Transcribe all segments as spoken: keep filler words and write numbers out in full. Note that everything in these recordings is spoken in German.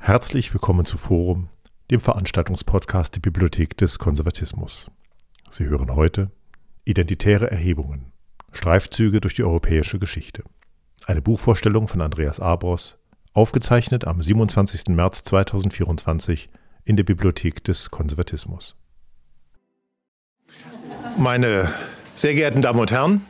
Herzlich willkommen zu Forum, dem Veranstaltungspodcast der Bibliothek des Konservatismus. Sie hören heute Identitäre Erhebungen, Streifzüge durch die europäische Geschichte. Eine Buchvorstellung von Andreas Abros, aufgezeichnet am siebenundzwanzigsten März zweitausendvierundzwanzig in der Bibliothek des Konservatismus. Meine sehr geehrten Damen und Herren,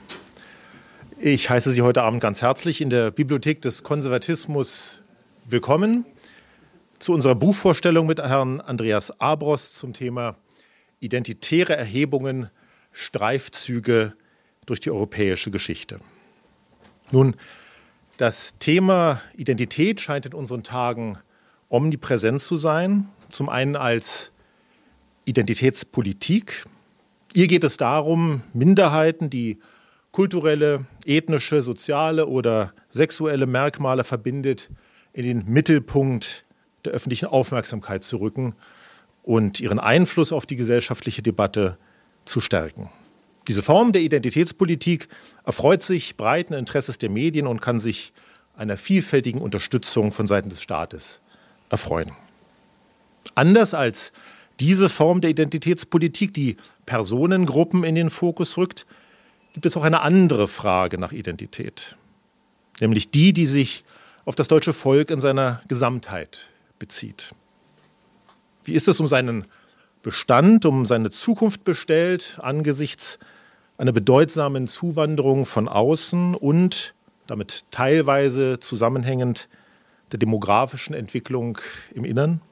ich heiße Sie heute Abend ganz herzlich in der Bibliothek des Konservatismus willkommen zu unserer Buchvorstellung mit Herrn Andreas Abros zum Thema Identitäre Erhebungen, Streifzüge durch die europäische Geschichte. Nun, das Thema Identität scheint in unseren Tagen omnipräsent zu sein. Zum einen als Identitätspolitik. Ihr geht es darum, Minderheiten, die kulturelle, ethnische, soziale oder sexuelle Merkmale verbindet, in den Mittelpunkt der öffentlichen Aufmerksamkeit zu rücken und ihren Einfluss auf die gesellschaftliche Debatte zu stärken. Diese Form der Identitätspolitik erfreut sich breiten Interesses der Medien und kann sich einer vielfältigen Unterstützung von Seiten des Staates erfreuen. Anders als diese Form der Identitätspolitik, die Personengruppen in den Fokus rückt, gibt es auch eine andere Frage nach Identität, nämlich die, die sich auf das deutsche Volk in seiner Gesamtheit bezieht. Wie ist es um seinen Bestand, um seine Zukunft bestellt angesichts einer bedeutsamen Zuwanderung von außen und damit teilweise zusammenhängend der demografischen Entwicklung im Innern?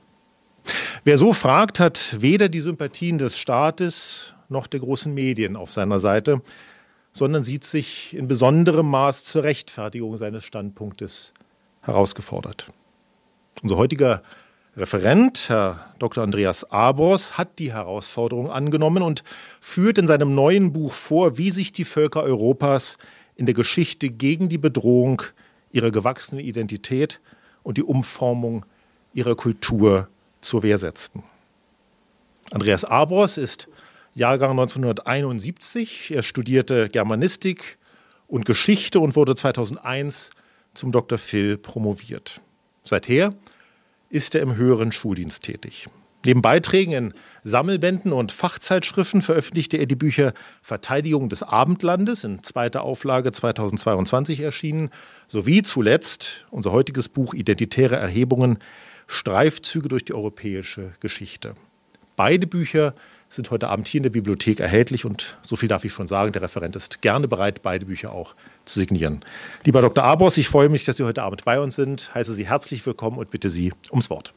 Wer so fragt, hat weder die Sympathien des Staates noch der großen Medien auf seiner Seite, sondern sieht sich in besonderem Maß zur Rechtfertigung seines Standpunktes herausgefordert. Unser heutiger Referent, Herr Doktor Andreas Abros, hat die Herausforderung angenommen und führt in seinem neuen Buch vor, wie sich die Völker Europas in der Geschichte gegen die Bedrohung ihrer gewachsenen Identität und die Umformung ihrer Kultur zur Wehr setzten. Andreas Abros ist Jahrgang neunzehnhunderteinundsiebzig. Er studierte Germanistik und Geschichte und wurde zweitausendeins zum Doktor Phil promoviert. Seither ist er im höheren Schuldienst tätig. Neben Beiträgen in Sammelbänden und Fachzeitschriften veröffentlichte er die Bücher Verteidigung des Abendlandes in zweiter Auflage zweitausendzweiundzwanzig erschienen, sowie zuletzt unser heutiges Buch Identitäre Erhebungen, Streifzüge durch die europäische Geschichte. Beide Bücher sind heute Abend hier in der Bibliothek erhältlich und so viel darf ich schon sagen, der Referent ist gerne bereit, beide Bücher auch zu signieren. Lieber Doktor Abros, ich freue mich, dass Sie heute Abend bei uns sind, heiße Sie herzlich willkommen und bitte Sie ums Wort.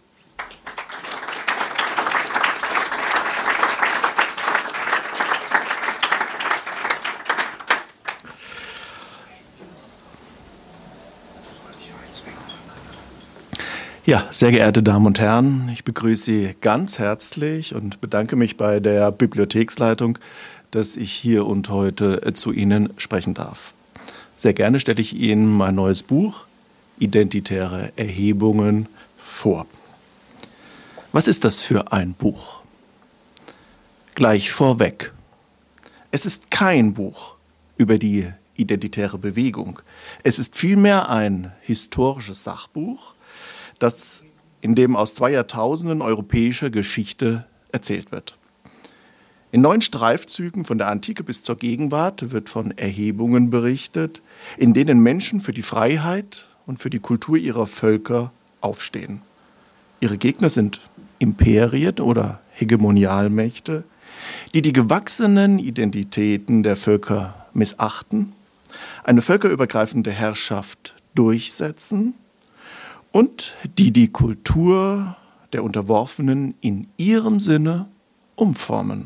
Ja, sehr geehrte Damen und Herren, ich begrüße Sie ganz herzlich und bedanke mich bei der Bibliotheksleitung, dass ich hier und heute zu Ihnen sprechen darf. Sehr gerne stelle ich Ihnen mein neues Buch Identitäre Erhebungen vor. Was ist das für ein Buch? Gleich vorweg. Es ist kein Buch über die identitäre Bewegung. Es ist vielmehr ein historisches Sachbuch, das in dem aus zwei Jahrtausenden europäischer Geschichte erzählt wird. In neun Streifzügen von der Antike bis zur Gegenwart wird von Erhebungen berichtet, in denen Menschen für die Freiheit und für die Kultur ihrer Völker aufstehen. Ihre Gegner sind Imperien oder Hegemonialmächte, die die gewachsenen Identitäten der Völker missachten, eine völkerübergreifende Herrschaft durchsetzen und die die Kultur der Unterworfenen in ihrem Sinne umformen.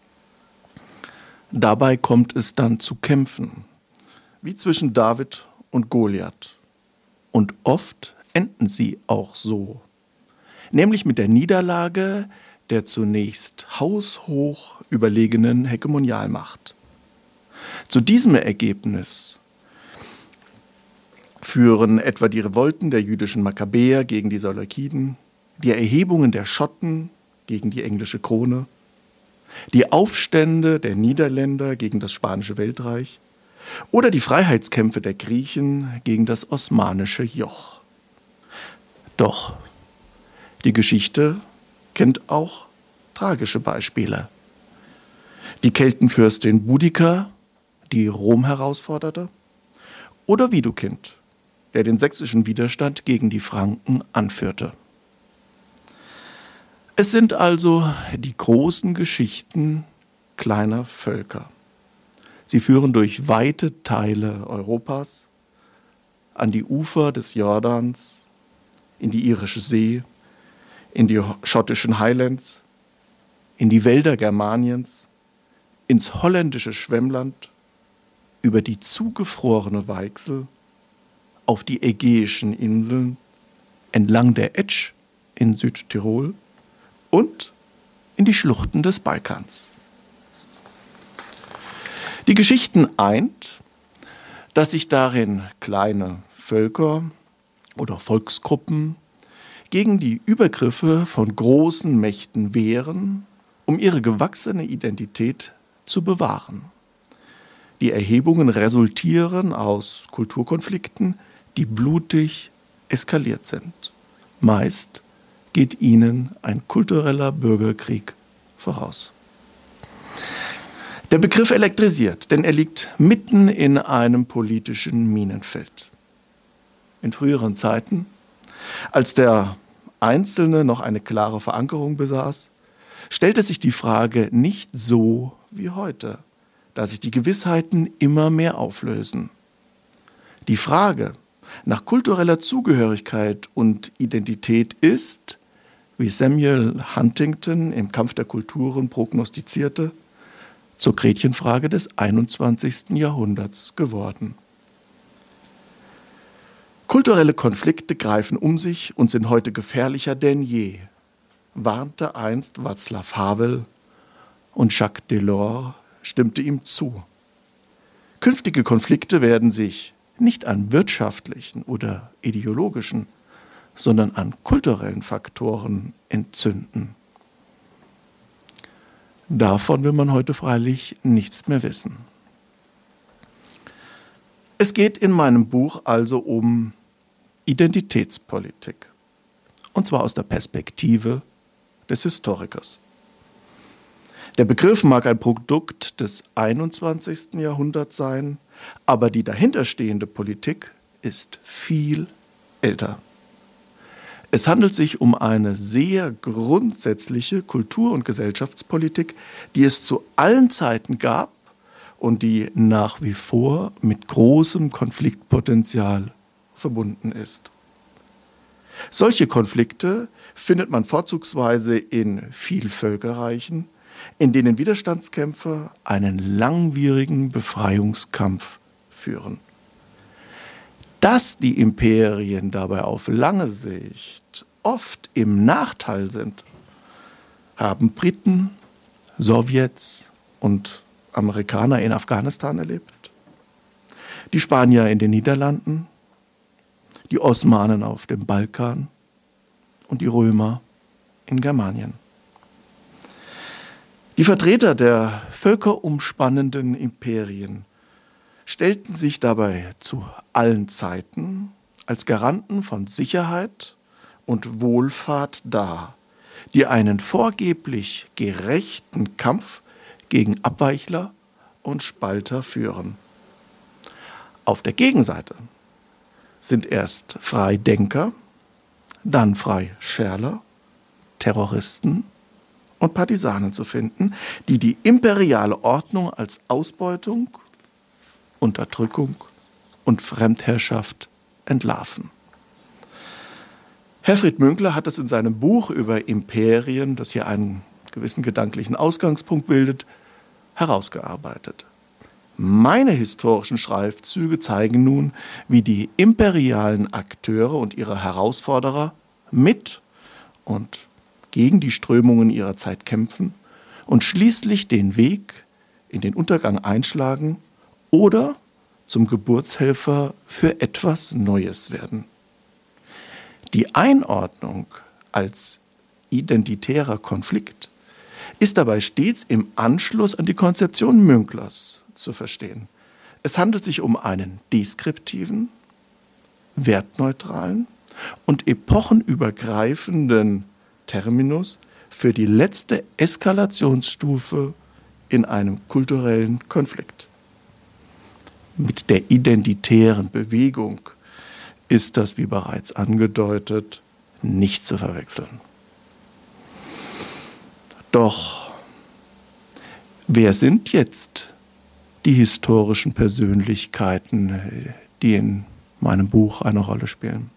Dabei kommt es dann zu Kämpfen, wie zwischen David und Goliath. Und oft enden sie auch so, nämlich mit der Niederlage der zunächst haushoch überlegenen Hegemonialmacht. Zu diesem Ergebnis führen etwa die Revolten der jüdischen Makkabäer gegen die Seleukiden, die Erhebungen der Schotten gegen die englische Krone, die Aufstände der Niederländer gegen das Spanische Weltreich oder die Freiheitskämpfe der Griechen gegen das osmanische Joch. Doch Die Geschichte kennt auch tragische Beispiele. Die Keltenfürstin Boudicca, die Rom herausforderte, oder Widukind, der den sächsischen Widerstand gegen die Franken anführte. Es sind also die großen Geschichten kleiner Völker. Sie führen durch weite Teile Europas, an die Ufer des Jordans, in die Irische See, in die schottischen Highlands, in die Wälder Germaniens, ins holländische Schwemmland, über die zugefrorene Weichsel, auf die Ägäischen Inseln, entlang der Etsch in Südtirol und in die Schluchten des Balkans. Die Geschichten eint, dass sich darin kleine Völker oder Volksgruppen gegen die Übergriffe von großen Mächten wehren, um ihre gewachsene Identität zu bewahren. Die Erhebungen resultieren aus Kulturkonflikten, die blutig eskaliert sind. Meist geht ihnen ein kultureller Bürgerkrieg voraus. Der Begriff elektrisiert, denn er liegt mitten in einem politischen Minenfeld. In früheren Zeiten, als der Einzelne noch eine klare Verankerung besaß, stellte sich die Frage nicht so wie heute, da sich die Gewissheiten immer mehr auflösen. Die Frage nach kultureller Zugehörigkeit und Identität ist, wie Samuel Huntington im Kampf der Kulturen prognostizierte, zur Gretchenfrage des einundzwanzigsten Jahrhunderts geworden. Kulturelle Konflikte greifen um sich und sind heute gefährlicher denn je, warnte einst Václav Havel, und Jacques Delors stimmte ihm zu. Künftige Konflikte werden sich nicht an wirtschaftlichen oder ideologischen, sondern an kulturellen Faktoren entzünden. Davon will man heute freilich nichts mehr wissen. Es geht in meinem Buch also um Identitätspolitik, und zwar aus der Perspektive des Historikers. Der Begriff mag ein Produkt des einundzwanzigsten Jahrhunderts sein, aber die dahinterstehende Politik ist viel älter. Es handelt sich um eine sehr grundsätzliche Kultur- und Gesellschaftspolitik, die es zu allen Zeiten gab und die nach wie vor mit großem Konfliktpotenzial verbunden ist. Solche Konflikte findet man vorzugsweise in Vielvölkerreichen, in denen Widerstandskämpfer einen langwierigen Befreiungskampf führen. Dass die Imperien dabei auf lange Sicht oft im Nachteil sind, haben Briten, Sowjets und Amerikaner in Afghanistan erlebt, die Spanier in den Niederlanden, die Osmanen auf dem Balkan und die Römer in Germanien. Die Vertreter der völkerumspannenden Imperien stellten sich dabei zu allen Zeiten als Garanten von Sicherheit und Wohlfahrt dar, die einen vorgeblich gerechten Kampf gegen Abweichler und Spalter führen. Auf der Gegenseite sind erst Freidenker, dann Freischärler, Terroristen und Partisanen zu finden, die die imperiale Ordnung als Ausbeutung, Unterdrückung und Fremdherrschaft entlarven. Herfried Münkler hat es in seinem Buch über Imperien, das hier einen gewissen gedanklichen Ausgangspunkt bildet, herausgearbeitet. Meine historischen Schreibzüge zeigen nun, wie die imperialen Akteure und ihre Herausforderer mit und gegen die Strömungen ihrer Zeit kämpfen und schließlich den Weg in den Untergang einschlagen oder zum Geburtshelfer für etwas Neues werden. Die Einordnung als identitärer Konflikt ist dabei stets im Anschluss an die Konzeption Münklers zu verstehen. Es handelt sich um einen deskriptiven, wertneutralen und epochenübergreifenden Terminus für die letzte Eskalationsstufe in einem kulturellen Konflikt. Mit der identitären Bewegung ist das, wie bereits angedeutet, nicht zu verwechseln. Doch wer sind jetzt die historischen Persönlichkeiten, die in meinem Buch eine Rolle spielen?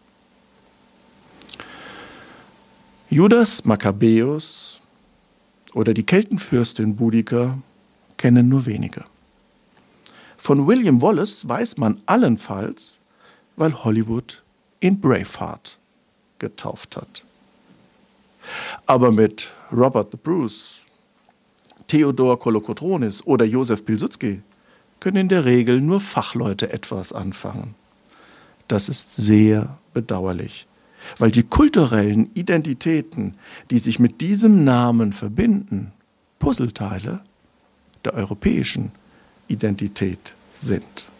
Judas Makkabäus oder die Keltenfürstin Boudica kennen nur wenige. Von William Wallace weiß man allenfalls, weil Hollywood ihn Braveheart getauft hat. Aber mit Robert the Bruce, Theodor Kolokotronis oder Josef Pilsudski können in der Regel nur Fachleute etwas anfangen. Das ist sehr bedauerlich, weil die kulturellen Identitäten, die sich mit diesem Namen verbinden, Puzzleteile der europäischen Identität sind.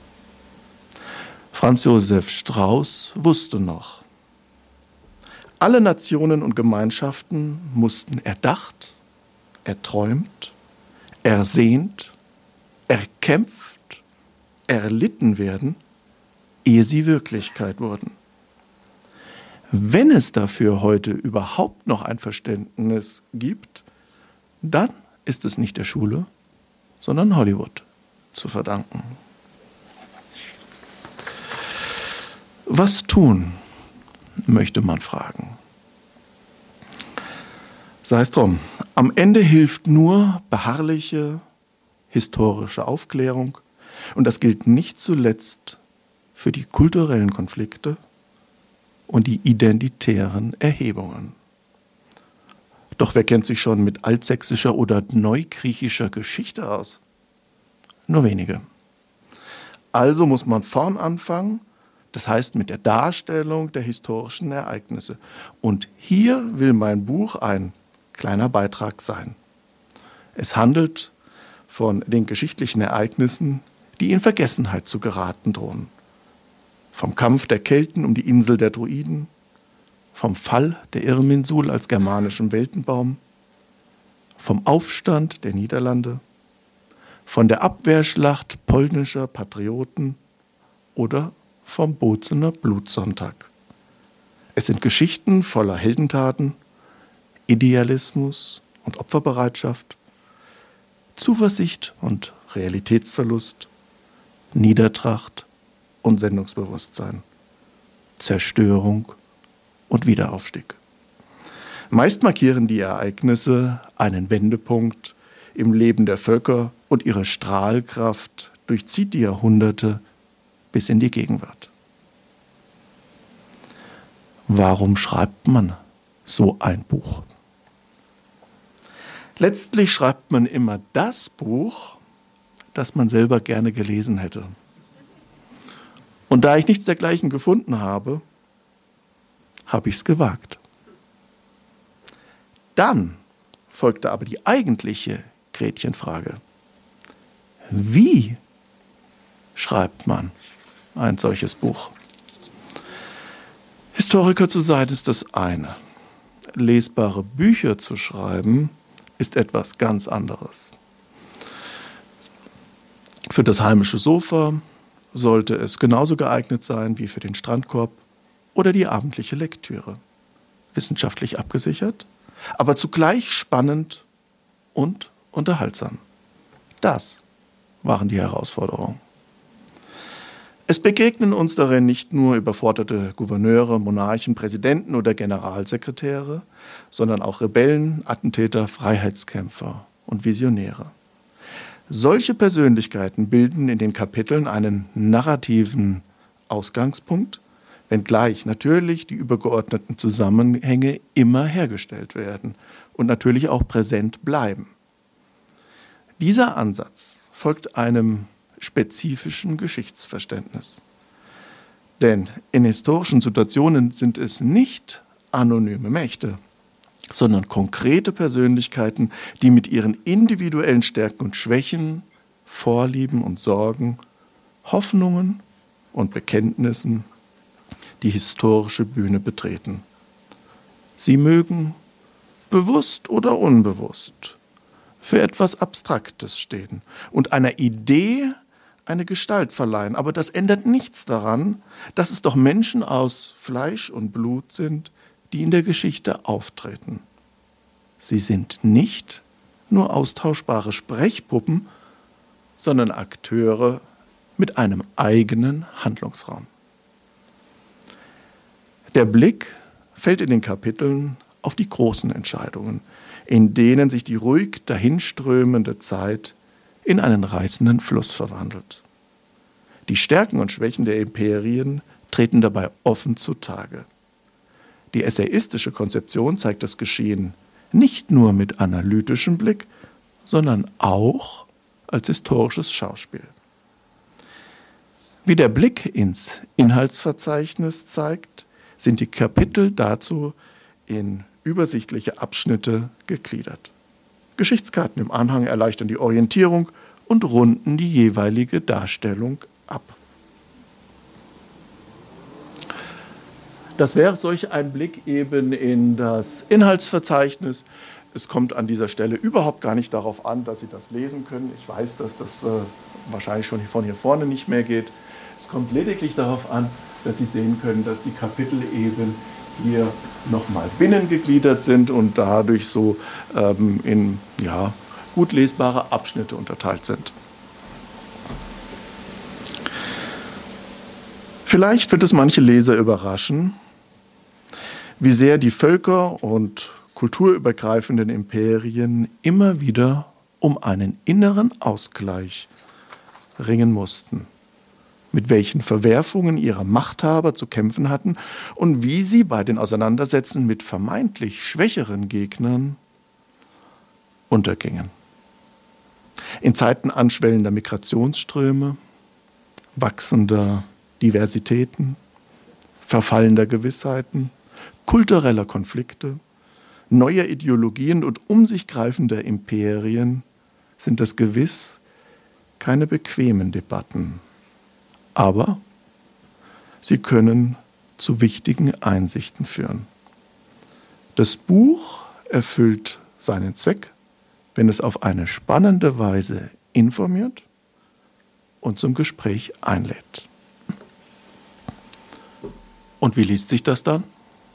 Franz Josef Strauß wusste noch, alle Nationen und Gemeinschaften mussten erdacht, erträumt, ersehnt, erkämpft, erlitten werden, ehe sie Wirklichkeit wurden. Wenn es dafür heute überhaupt noch ein Verständnis gibt, dann ist es nicht der Schule, sondern Hollywood zu verdanken. Was tun, möchte man fragen. Sei es drum, am Ende hilft nur beharrliche historische Aufklärung und das gilt nicht zuletzt für die kulturellen Konflikte und die identitären Erhebungen. Doch wer kennt sich schon mit altsächsischer oder neugriechischer Geschichte aus? Nur wenige. Also muss man vorn anfangen, das heißt mit der Darstellung der historischen Ereignisse. Und hier will mein Buch ein kleiner Beitrag sein. Es handelt von den geschichtlichen Ereignissen, die in Vergessenheit zu geraten drohen. Vom Kampf der Kelten um die Insel der Druiden, vom Fall der Irminsul als germanischem Weltenbaum, vom Aufstand der Niederlande, von der Abwehrschlacht polnischer Patrioten oder vom Bozener Blutsonntag. Es sind Geschichten voller Heldentaten, Idealismus und Opferbereitschaft, Zuversicht und Realitätsverlust, Niedertracht und Sendungsbewusstsein, Zerstörung und Wiederaufstieg. Meist markieren die Ereignisse einen Wendepunkt im Leben der Völker und ihre Strahlkraft durchzieht die Jahrhunderte bis in die Gegenwart. Warum schreibt man so ein Buch? Letztlich schreibt man immer das Buch, das man selber gerne gelesen hätte. Und da ich nichts dergleichen gefunden habe, habe ich es gewagt. Dann folgte aber die eigentliche Gretchenfrage. Wie schreibt man ein solches Buch? Historiker zu sein ist das eine. Lesbare Bücher zu schreiben ist etwas ganz anderes. Für das heimische Sofa sollte es genauso geeignet sein wie für den Strandkorb oder die abendliche Lektüre. Wissenschaftlich abgesichert, aber zugleich spannend und unterhaltsam. Das waren die Herausforderungen. Es begegnen uns darin nicht nur überforderte Gouverneure, Monarchen, Präsidenten oder Generalsekretäre, sondern auch Rebellen, Attentäter, Freiheitskämpfer und Visionäre. Solche Persönlichkeiten bilden in den Kapiteln einen narrativen Ausgangspunkt, wenngleich natürlich die übergeordneten Zusammenhänge immer hergestellt werden und natürlich auch präsent bleiben. Dieser Ansatz folgt einem spezifischen Geschichtsverständnis. Denn in historischen Situationen sind es nicht anonyme Mächte, sondern konkrete Persönlichkeiten, die mit ihren individuellen Stärken und Schwächen, Vorlieben und Sorgen, Hoffnungen und Bekenntnissen die historische Bühne betreten. Sie mögen bewusst oder unbewusst, für etwas Abstraktes stehen und einer Idee eine Gestalt verleihen. Aber das ändert nichts daran, dass es doch Menschen aus Fleisch und Blut sind, die in der Geschichte auftreten. Sie sind nicht nur austauschbare Sprechpuppen, sondern Akteure mit einem eigenen Handlungsraum. Der Blick fällt in den Kapiteln auf die großen Entscheidungen, in denen sich die ruhig dahinströmende Zeit in einen reißenden Fluss verwandelt. Die Stärken und Schwächen der Imperien treten dabei offen zutage. Die essayistische Konzeption zeigt das Geschehen nicht nur mit analytischem Blick, sondern auch als historisches Schauspiel. Wie der Blick ins Inhaltsverzeichnis zeigt, sind die Kapitel dazu in übersichtliche Abschnitte gegliedert. Geschichtskarten im Anhang erleichtern die Orientierung und runden die jeweilige Darstellung ab. Das wäre solch ein Blick eben in das Inhaltsverzeichnis. Es kommt an dieser Stelle überhaupt gar nicht darauf an, dass Sie das lesen können. Ich weiß, dass das äh, wahrscheinlich schon von hier vorne nicht mehr geht. Es kommt lediglich darauf an, dass Sie sehen können, dass die Kapitel eben hier nochmal binnen gegliedert sind und dadurch so ähm, in ja, gut lesbare Abschnitte unterteilt sind. Vielleicht wird es manche Leser überraschen, wie sehr die völker- und kulturübergreifenden Imperien immer wieder um einen inneren Ausgleich ringen mussten, mit welchen Verwerfungen ihre Machthaber zu kämpfen hatten und wie sie bei den Auseinandersetzungen mit vermeintlich schwächeren Gegnern untergingen. In Zeiten anschwellender Migrationsströme, wachsender Diversitäten, verfallender Gewissheiten, kultureller Konflikte, neuer Ideologien und um sich greifender Imperien sind das gewiss keine bequemen Debatten. Aber sie können zu wichtigen Einsichten führen. Das Buch erfüllt seinen Zweck, wenn es auf eine spannende Weise informiert und zum Gespräch einlädt. Und wie liest sich das dann?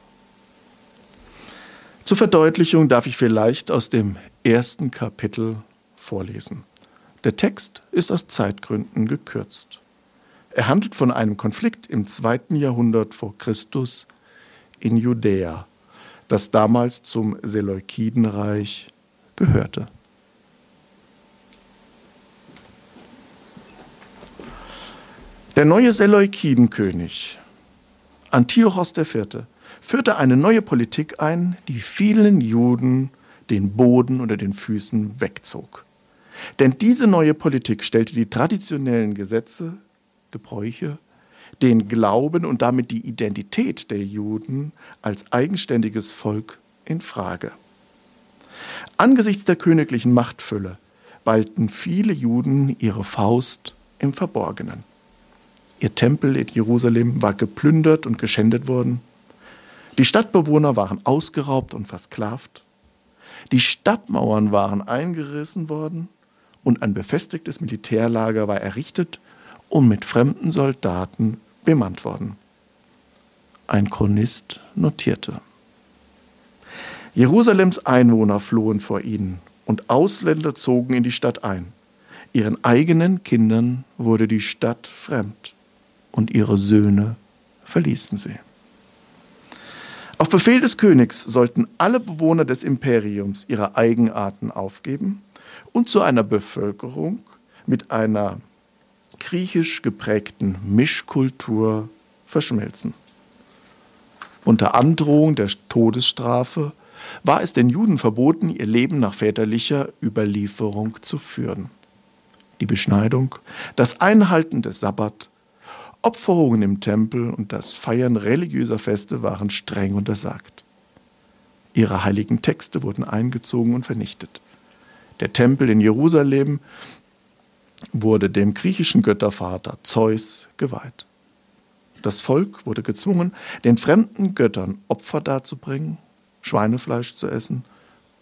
Zur Verdeutlichung darf ich vielleicht aus dem ersten Kapitel vorlesen. Der Text ist aus Zeitgründen gekürzt. Er handelt von einem Konflikt im zweiten Jahrhundert vor Christus in Judäa, das damals zum Seleukidenreich gehörte. Der neue Seleukidenkönig Antiochos der Vierte führte eine neue Politik ein, die vielen Juden den Boden unter den Füßen wegzog. Denn diese neue Politik stellte die traditionellen Gesetze, Gebräuche, den Glauben und damit die Identität der Juden als eigenständiges Volk in Frage. Angesichts der königlichen Machtfülle ballten viele Juden ihre Faust im Verborgenen. Ihr Tempel in Jerusalem war geplündert und geschändet worden. Die Stadtbewohner waren ausgeraubt und versklavt. Die Stadtmauern waren eingerissen worden und ein befestigtes Militärlager war errichtet und mit fremden Soldaten bemannt worden. Ein Chronist notierte: Jerusalems Einwohner flohen vor ihnen und Ausländer zogen in die Stadt ein. Ihren eigenen Kindern wurde die Stadt fremd und ihre Söhne verließen sie. Auf Befehl des Königs sollten alle Bewohner des Imperiums ihre Eigenarten aufgeben und zu einer Bevölkerung mit einer griechisch geprägten Mischkultur verschmelzen. Unter Androhung der Todesstrafe war es den Juden verboten, ihr Leben nach väterlicher Überlieferung zu führen. Die Beschneidung, das Einhalten des Sabbat, Opferungen im Tempel und das Feiern religiöser Feste waren streng untersagt. Ihre heiligen Texte wurden eingezogen und vernichtet. Der Tempel in Jerusalem wurde dem griechischen Göttervater Zeus geweiht. Das Volk wurde gezwungen, den fremden Göttern Opfer darzubringen, Schweinefleisch zu essen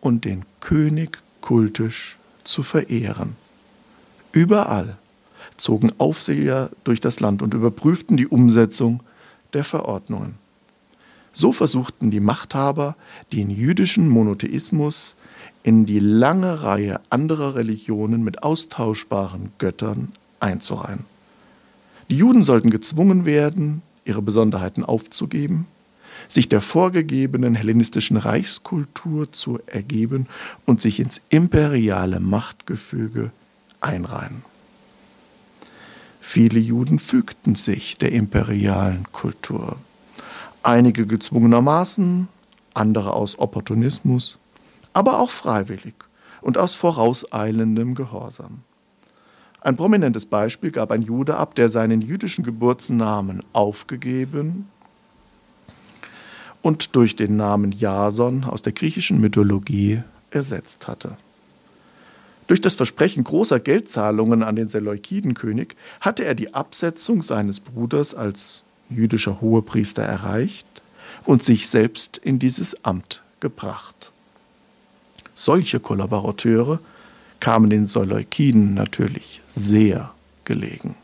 und den König kultisch zu verehren. Überall zogen Aufseher durch das Land und überprüften die Umsetzung der Verordnungen. So versuchten die Machthaber, den jüdischen Monotheismus in die lange Reihe anderer Religionen mit austauschbaren Göttern einzureihen. Die Juden sollten gezwungen werden, ihre Besonderheiten aufzugeben, sich der vorgegebenen hellenistischen Reichskultur zu ergeben und sich ins imperiale Machtgefüge einreihen. Viele Juden fügten sich der imperialen Kultur. Einige gezwungenermaßen, andere aus Opportunismus, aber auch freiwillig und aus vorauseilendem Gehorsam. Ein prominentes Beispiel gab ein Jude ab, der seinen jüdischen Geburtsnamen aufgegeben und durch den Namen Jason aus der griechischen Mythologie ersetzt hatte. Durch das Versprechen großer Geldzahlungen an den Seleukidenkönig hatte er die Absetzung seines Bruders als jüdischer Hohepriester erreicht und sich selbst in dieses Amt gebracht. Solche Kollaborateure kamen den Seleukiden natürlich sehr gelegen.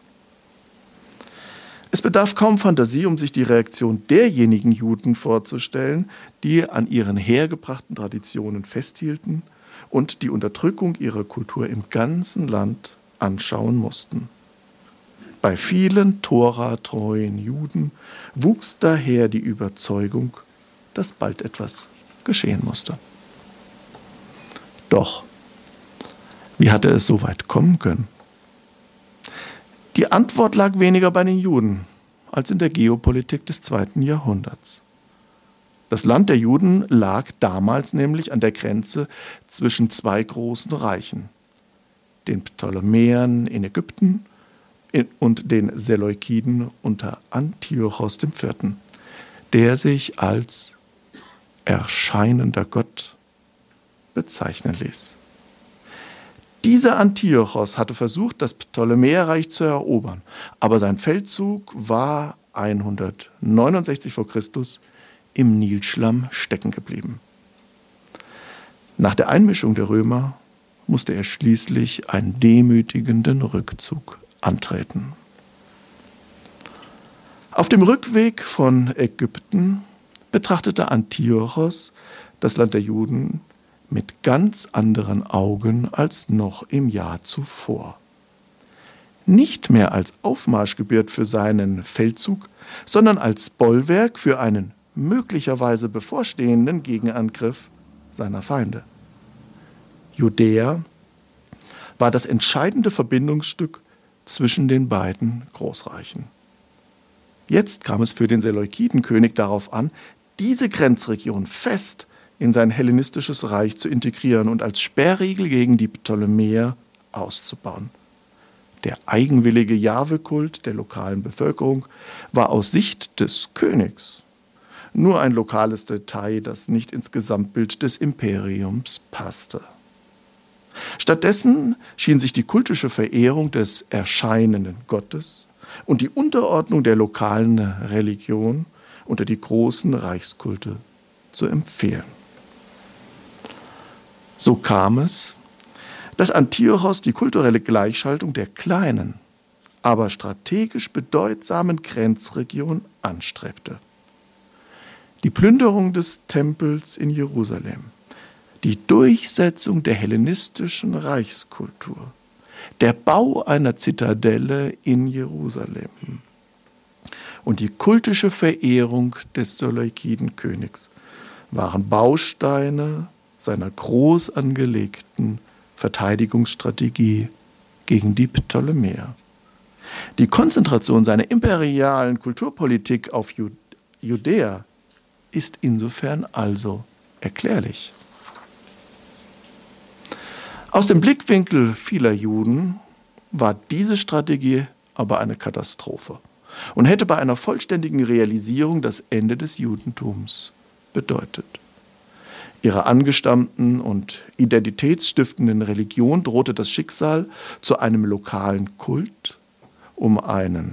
Es bedarf kaum Fantasie, um sich die Reaktion derjenigen Juden vorzustellen, die an ihren hergebrachten Traditionen festhielten und die Unterdrückung ihrer Kultur im ganzen Land anschauen mussten. Bei vielen Tora-treuen Juden wuchs daher die Überzeugung, dass bald etwas geschehen musste. Doch, wie hatte es so weit kommen können? Die Antwort lag weniger bei den Juden als in der Geopolitik des zweiten Jahrhunderts. Das Land der Juden lag damals nämlich an der Grenze zwischen zwei großen Reichen, den Ptolemäern in Ägypten und den Seleukiden unter Antiochos der Vierte., der sich als erscheinender Gott bezeichnen ließ. Dieser Antiochos hatte versucht, das Ptolemäerreich zu erobern, aber sein Feldzug war hundertneunundsechzig vor Christus im Nilschlamm stecken geblieben. Nach der Einmischung der Römer musste er schließlich einen demütigenden Rückzug antreten. Auf dem Rückweg von Ägypten betrachtete Antiochos das Land der Juden mit ganz anderen Augen als noch im Jahr zuvor. Nicht mehr als Aufmarschgebiet für seinen Feldzug, sondern als Bollwerk für einen möglicherweise bevorstehenden Gegenangriff seiner Feinde. Judäa war das entscheidende Verbindungsstück zwischen den beiden Großreichen. Jetzt kam es für den Seleukidenkönig darauf an, diese Grenzregion fest in sein hellenistisches Reich zu integrieren und als Sperrriegel gegen die Ptolemäer auszubauen. Der eigenwillige Jahwe-Kult der lokalen Bevölkerung war aus Sicht des Königs nur ein lokales Detail, das nicht ins Gesamtbild des Imperiums passte. Stattdessen schien sich die kultische Verehrung des erscheinenden Gottes und die Unterordnung der lokalen Religion unter die großen Reichskulte zu empfehlen. So kam es, dass Antiochos die kulturelle Gleichschaltung der kleinen, aber strategisch bedeutsamen Grenzregion anstrebte. Die Plünderung des Tempels in Jerusalem, die Durchsetzung der hellenistischen Reichskultur, der Bau einer Zitadelle in Jerusalem und die kultische Verehrung des Seleukidenkönigs waren Bausteine seiner groß angelegten Verteidigungsstrategie gegen die Ptolemäer. Die Konzentration seiner imperialen Kulturpolitik auf Judäa ist insofern also erklärlich. Aus dem Blickwinkel vieler Juden war diese Strategie aber eine Katastrophe und hätte bei einer vollständigen Realisierung das Ende des Judentums bedeutet. Ihrer angestammten und identitätsstiftenden Religion drohte das Schicksal, zu einem lokalen Kult um einen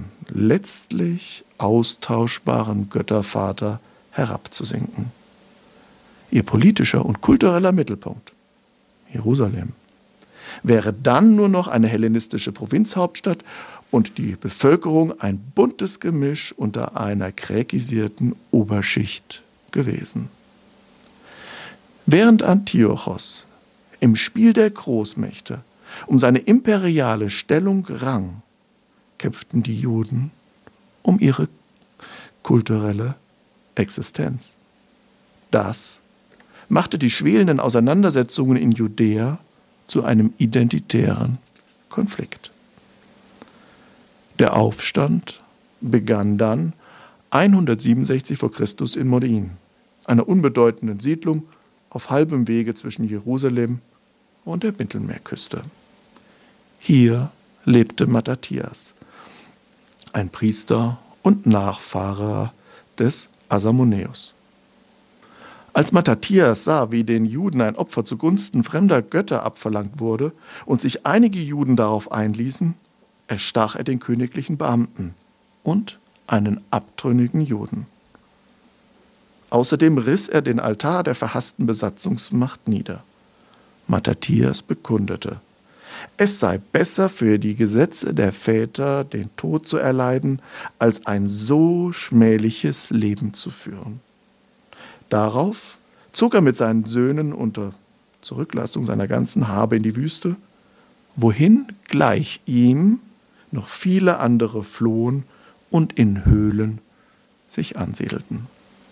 letztlich austauschbaren Göttervater herabzusinken. ihr politischer und kultureller Mittelpunkt, Jerusalem, wäre dann nur noch eine hellenistische Provinzhauptstadt und die Bevölkerung ein buntes Gemisch unter einer gräkisierten Oberschicht gewesen. Während Antiochos im Spiel der Großmächte um seine imperiale Stellung rang, kämpften die Juden um ihre kulturelle Existenz. Das machte die schwelenden Auseinandersetzungen in Judäa zu einem identitären Konflikt. Der Aufstand begann dann hundertsiebenundsechzig vor Christus in Modin, einer unbedeutenden Siedlung auf halbem Wege zwischen Jerusalem und der Mittelmeerküste. Hier lebte Mattathias, ein Priester und Nachfahre des Asamoneus. Als Mattathias sah, wie den Juden ein Opfer zugunsten fremder Götter abverlangt wurde und sich einige Juden darauf einließen, erstach er den königlichen Beamten und einen abtrünnigen Juden. Außerdem riss er den Altar der verhassten Besatzungsmacht nieder. Mattathias bekundete, es sei besser für die Gesetze der Väter, den Tod zu erleiden, als ein so schmähliches Leben zu führen. Darauf zog er mit seinen Söhnen unter Zurücklassung seiner ganzen Habe in die Wüste, wohin gleich ihm noch viele andere flohen und in Höhlen sich ansiedelten.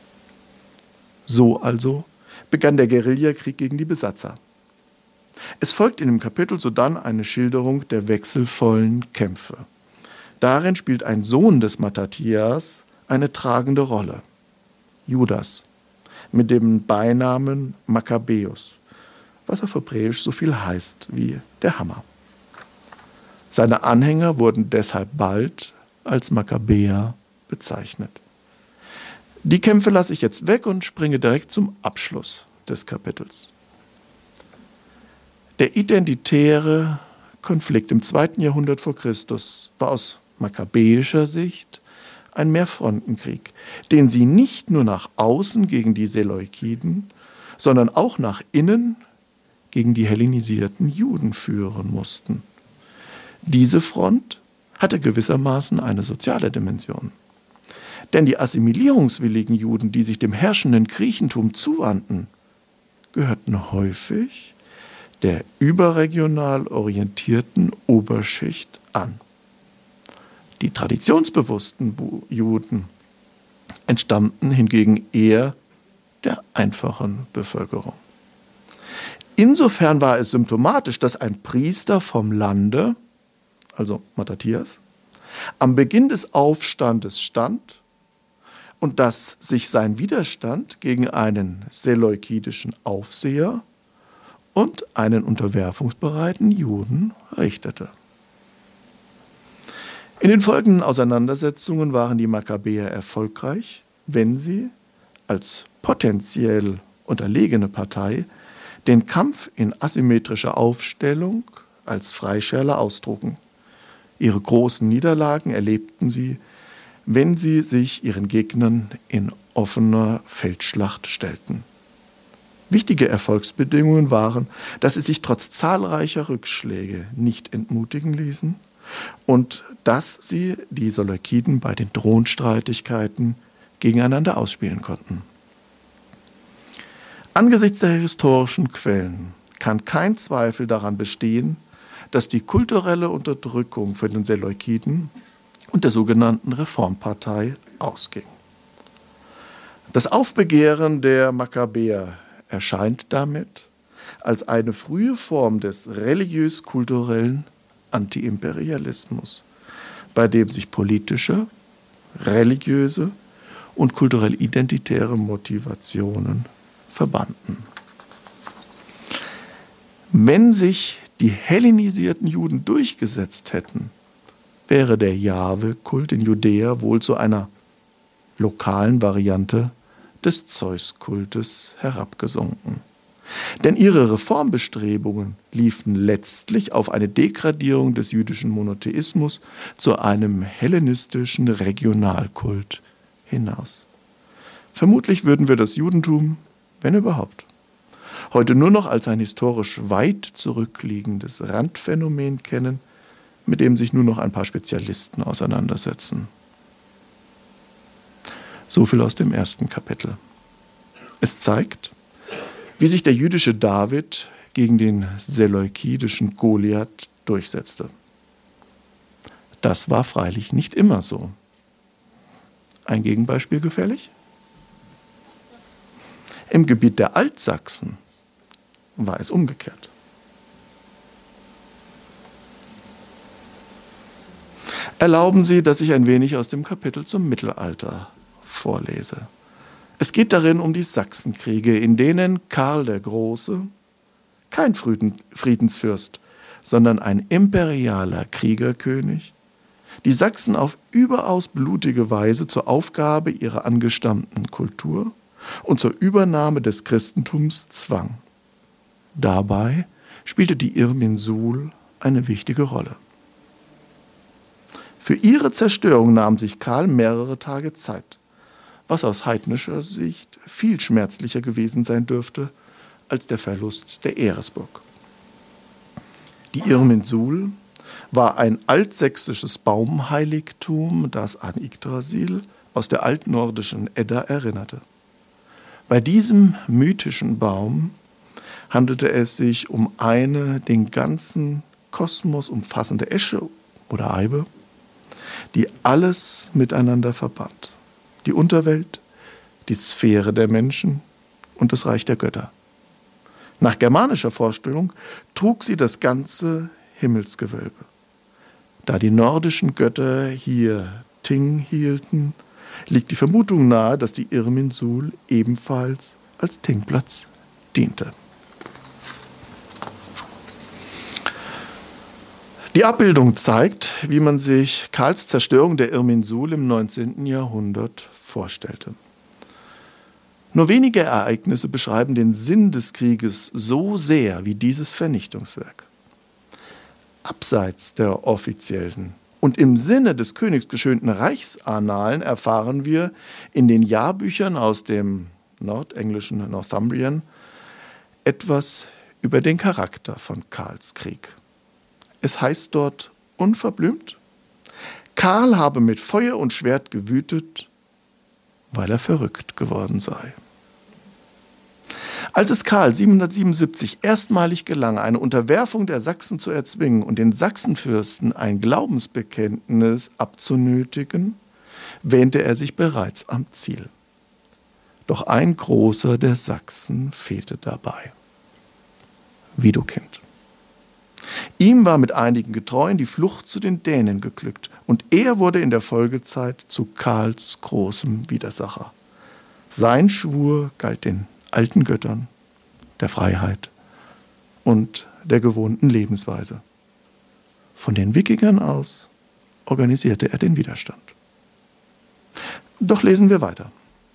So also begann der Guerillakrieg gegen die Besatzer. Es folgt in dem Kapitel sodann eine Schilderung der wechselvollen Kämpfe. Darin spielt ein Sohn des Mattathias eine tragende Rolle, Judas, mit dem Beinamen Makkabäus, was auf Hebräisch so viel heißt wie der Hammer. Seine Anhänger wurden deshalb bald als Makkabäer bezeichnet. Die Kämpfe lasse ich jetzt weg und springe direkt zum Abschluss des Kapitels. Der identitäre Konflikt im zweiten Jahrhundert vor Christus war aus makkabäischer Sicht ein Mehrfrontenkrieg, den sie nicht nur nach außen gegen die Seleukiden, sondern auch nach innen gegen die hellenisierten Juden führen mussten. Diese Front hatte gewissermaßen eine soziale Dimension. Denn die assimilierungswilligen Juden, die sich dem herrschenden Griechentum zuwandten, gehörten häufig der überregional orientierten Oberschicht an. Die traditionsbewussten Juden entstammten hingegen eher der einfachen Bevölkerung. Insofern war es symptomatisch, dass ein Priester vom Lande, also Mattathias, am Beginn des Aufstandes stand und dass sich sein Widerstand gegen einen seleukidischen Aufseher und einen unterwerfungsbereiten Juden richtete. In den folgenden Auseinandersetzungen waren die Makkabäer erfolgreich, wenn sie als potenziell unterlegene Partei den Kampf in asymmetrischer Aufstellung als Freischärler austrugen. Ihre großen Niederlagen erlebten sie, wenn sie sich ihren Gegnern in offener Feldschlacht stellten. Wichtige Erfolgsbedingungen waren, dass sie sich trotz zahlreicher Rückschläge nicht entmutigen ließen und dass sie die Seleukiden bei den Thronstreitigkeiten gegeneinander ausspielen konnten. Angesichts der historischen Quellen kann kein Zweifel daran bestehen, dass die kulturelle Unterdrückung für den Seleukiden und der sogenannten Reformpartei ausging. Das Aufbegehren der Makkabäer erscheint damit als eine frühe Form des religiös-kulturellen Antiimperialismus, bei dem sich politische, religiöse und kulturell-identitäre Motivationen verbanden. Wenn sich die hellenisierten Juden durchgesetzt hätten, wäre der Jahwe-Kult in Judäa wohl zu einer lokalen Variante des Zeus-Kultes herabgesunken. Denn ihre Reformbestrebungen liefen letztlich auf eine Degradierung des jüdischen Monotheismus zu einem hellenistischen Regionalkult hinaus. Vermutlich würden wir das Judentum wenn überhaupt. Heute nur noch als ein historisch weit zurückliegendes Randphänomen kennen, mit dem sich nur noch ein paar Spezialisten auseinandersetzen. So viel aus dem ersten Kapitel. Es zeigt, wie sich der jüdische David gegen den seleukidischen Goliath durchsetzte. Das war freilich nicht immer so. Ein Gegenbeispiel gefällig? Im Gebiet der Altsachsen war es umgekehrt. Erlauben Sie, dass ich ein wenig aus dem Kapitel zum Mittelalter vorlese. Es geht darin um die Sachsenkriege, in denen Karl der Große, kein Friedensfürst, sondern ein imperialer Kriegerkönig, die Sachsen auf überaus blutige Weise zur Aufgabe ihrer angestammten Kultur und zur Übernahme des Christentums zwang. Dabei spielte die Irminsul eine wichtige Rolle. Für ihre Zerstörung nahm sich Karl mehrere Tage Zeit, was aus heidnischer Sicht viel schmerzlicher gewesen sein dürfte als der Verlust der Eresburg. Die Irminsul war ein altsächsisches Baumheiligtum, das an Yggdrasil aus der altnordischen Edda erinnerte. Bei diesem mythischen Baum handelte es sich um eine den ganzen Kosmos umfassende Esche oder Eibe, die alles miteinander verband. Die Unterwelt, die Sphäre der Menschen und das Reich der Götter. Nach germanischer Vorstellung trug sie das ganze Himmelsgewölbe. Da die nordischen Götter hier Ting hielten, liegt die Vermutung nahe, dass die Irminsul ebenfalls als Tingplatz diente. Die Abbildung zeigt, wie man sich Karls Zerstörung der Irminsul im neunzehnten Jahrhundert vorstellte. Nur wenige Ereignisse beschreiben den Sinn des Krieges so sehr wie dieses Vernichtungswerk. Abseits der offiziellen und im Sinne des königsgeschönten Reichsannalen erfahren wir in den Jahrbüchern aus dem nordenglischen Northumbrian etwas über den Charakter von Karls Krieg. Es heißt dort unverblümt, Karl habe mit Feuer und Schwert gewütet, weil er verrückt geworden sei. Als es Karl siebenhundertsiebenundsiebzig erstmalig gelang, eine Unterwerfung der Sachsen zu erzwingen und den Sachsenfürsten ein Glaubensbekenntnis abzunötigen, wähnte er sich bereits am Ziel. Doch ein großer der Sachsen fehlte dabei: Widukind. Ihm war mit einigen Getreuen die Flucht zu den Dänen geglückt und er wurde in der Folgezeit zu Karls großem Widersacher. Sein Schwur galt den alten Göttern, der Freiheit und der gewohnten Lebensweise. Von den Wikingern aus organisierte er den Widerstand. Doch lesen wir weiter.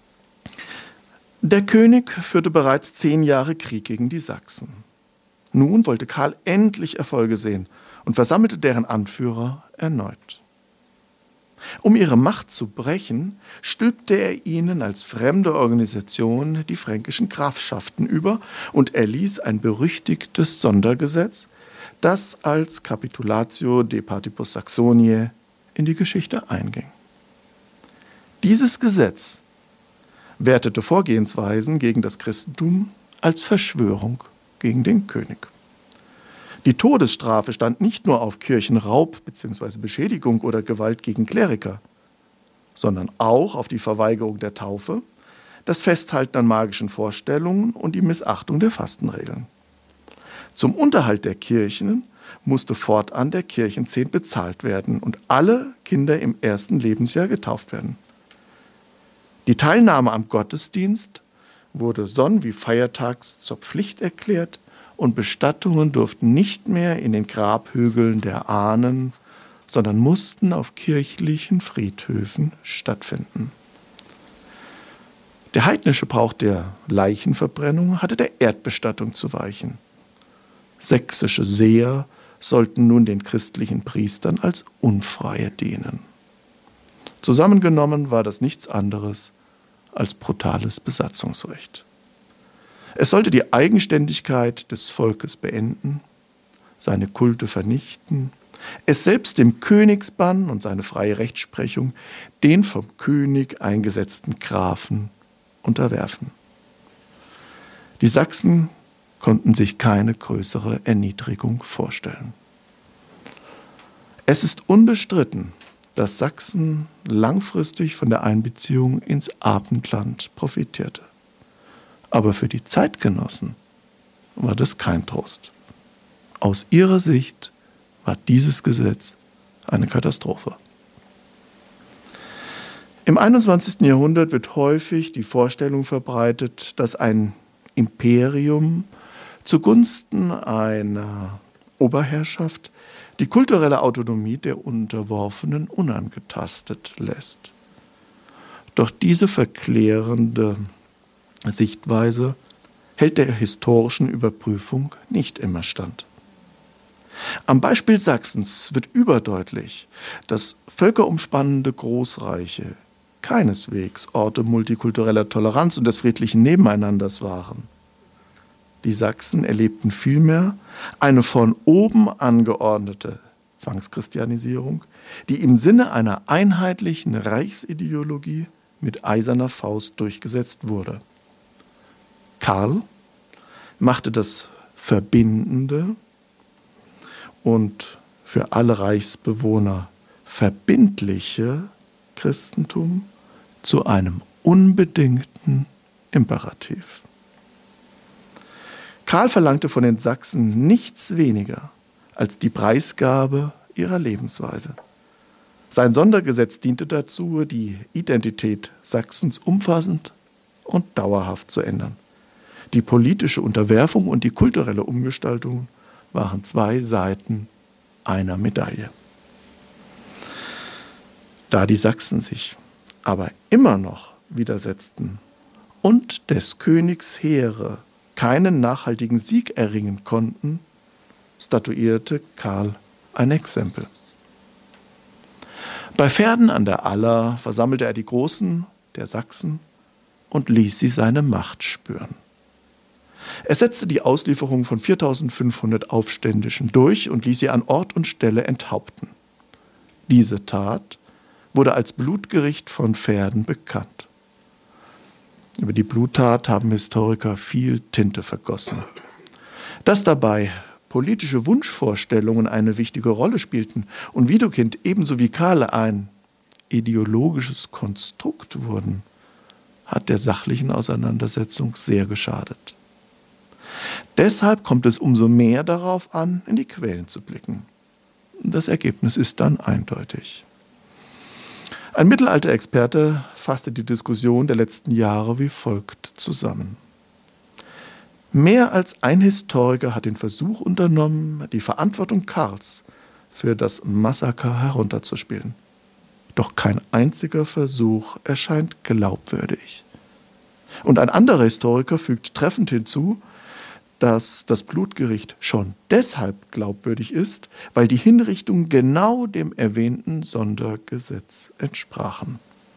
Der König führte bereits zehn Jahre Krieg gegen die Sachsen. Nun wollte Karl endlich Erfolge sehen und versammelte deren Anführer erneut. Um ihre Macht zu brechen, stülpte er ihnen als fremde Organisation die fränkischen Grafschaften über und erließ ein berüchtigtes Sondergesetz, das als Capitulatio de Partibus Saxoniae in die Geschichte einging. Dieses Gesetz wertete Vorgehensweisen gegen das Christentum als Verschwörung gegen den König. Die Todesstrafe stand nicht nur auf Kirchenraub bzw. Beschädigung oder Gewalt gegen Kleriker, sondern auch auf die Verweigerung der Taufe, das Festhalten an magischen Vorstellungen und die Missachtung der Fastenregeln. Zum Unterhalt der Kirchen musste fortan der Kirchenzehnt bezahlt werden und alle Kinder im ersten Lebensjahr getauft werden. Die Teilnahme am Gottesdienst wurde sonn- wie feiertags zur Pflicht erklärt und Bestattungen durften nicht mehr in den Grabhügeln der Ahnen, sondern mussten auf kirchlichen Friedhöfen stattfinden. Der heidnische Brauch der Leichenverbrennung hatte der Erdbestattung zu weichen. Sächsische Seher sollten nun den christlichen Priestern als Unfreie dienen. Zusammengenommen war das nichts anderes als brutales Besatzungsrecht. Es sollte die Eigenständigkeit des Volkes beenden, seine Kulte vernichten, es selbst dem Königsbann und seine freie Rechtsprechung den vom König eingesetzten Grafen unterwerfen. Die Sachsen konnten sich keine größere Erniedrigung vorstellen. Es ist unbestritten, dass Sachsen langfristig von der Einbeziehung ins Abendland profitierte. Aber für die Zeitgenossen war das kein Trost. Aus ihrer Sicht war dieses Gesetz eine Katastrophe. Im einundzwanzigsten Jahrhundert wird häufig die Vorstellung verbreitet, dass ein Imperium zugunsten einer Oberherrschaft die kulturelle Autonomie der Unterworfenen unangetastet lässt. Doch diese verklärende Sichtweise hält der historischen Überprüfung nicht immer stand. Am Beispiel Sachsens wird überdeutlich, dass völkerumspannende Großreiche keineswegs Orte multikultureller Toleranz und des friedlichen Nebeneinanders waren. Die Sachsen erlebten vielmehr eine von oben angeordnete Zwangschristianisierung, die im Sinne einer einheitlichen Reichsideologie mit eiserner Faust durchgesetzt wurde. Karl machte das verbindende und für alle Reichsbewohner verbindliche Christentum zu einem unbedingten Imperativ. Karl verlangte von den Sachsen nichts weniger als die Preisgabe ihrer Lebensweise. Sein Sondergesetz diente dazu, die Identität Sachsens umfassend und dauerhaft zu ändern. Die politische Unterwerfung und die kulturelle Umgestaltung waren zwei Seiten einer Medaille. Da die Sachsen sich aber immer noch widersetzten und des Königs Heere keinen nachhaltigen Sieg erringen konnten, statuierte Karl ein Exempel. Bei Verden an der Aller versammelte er die Großen der Sachsen und ließ sie seine Macht spüren. Er setzte die Auslieferung von viertausendfünfhundert Aufständischen durch und ließ sie an Ort und Stelle enthaupten. Diese Tat wurde als Blutgericht von Verden bekannt. Über die Bluttat haben Historiker viel Tinte vergossen. Dass dabei politische Wunschvorstellungen eine wichtige Rolle spielten und Widukind ebenso wie Karl ein ideologisches Konstrukt wurden, hat der sachlichen Auseinandersetzung sehr geschadet. Deshalb kommt es umso mehr darauf an, in die Quellen zu blicken. Das Ergebnis ist dann eindeutig. Ein Mittelalterexperte fasste die Diskussion der letzten Jahre wie folgt zusammen. Mehr als ein Historiker hat den Versuch unternommen, die Verantwortung Karls für das Massaker herunterzuspielen. Doch kein einziger Versuch erscheint glaubwürdig. Und ein anderer Historiker fügt treffend hinzu, dass das Blutgericht schon deshalb glaubwürdig ist, weil die Hinrichtungen genau dem erwähnten Sondergesetz entsprachen.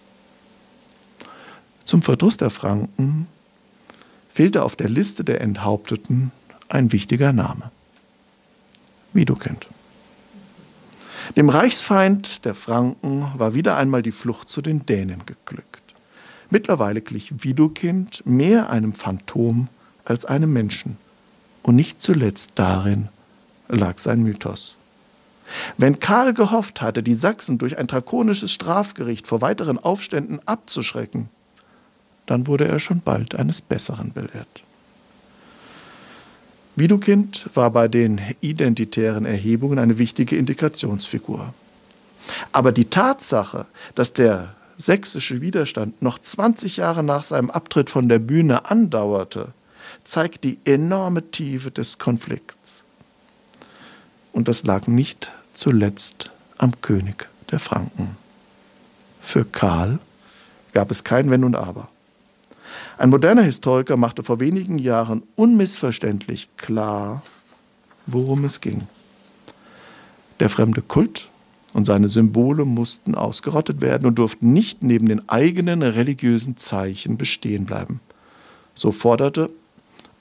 Zum Verdruss der Franken fehlte auf der Liste der Enthaupteten ein wichtiger Name: Widukind. Dem Reichsfeind der Franken war wieder einmal die Flucht zu den Dänen geglückt. Mittlerweile glich Widukind mehr einem Phantom als einem Menschen. Und nicht zuletzt darin lag sein Mythos. Wenn Karl gehofft hatte, die Sachsen durch ein drakonisches Strafgericht vor weiteren Aufständen abzuschrecken, dann wurde er schon bald eines Besseren belehrt. Widukind war bei den identitären Erhebungen eine wichtige Integrationsfigur. Aber die Tatsache, dass der sächsische Widerstand noch zwanzig Jahre nach seinem Abtritt von der Bühne andauerte, zeigt die enorme Tiefe des Konflikts. Und das lag nicht zuletzt am König der Franken. Für Karl gab es kein Wenn und Aber. Ein moderner Historiker machte vor wenigen Jahren unmissverständlich klar, worum es ging. Der fremde Kult und seine Symbole mussten ausgerottet werden und durften nicht neben den eigenen religiösen Zeichen bestehen bleiben. So forderte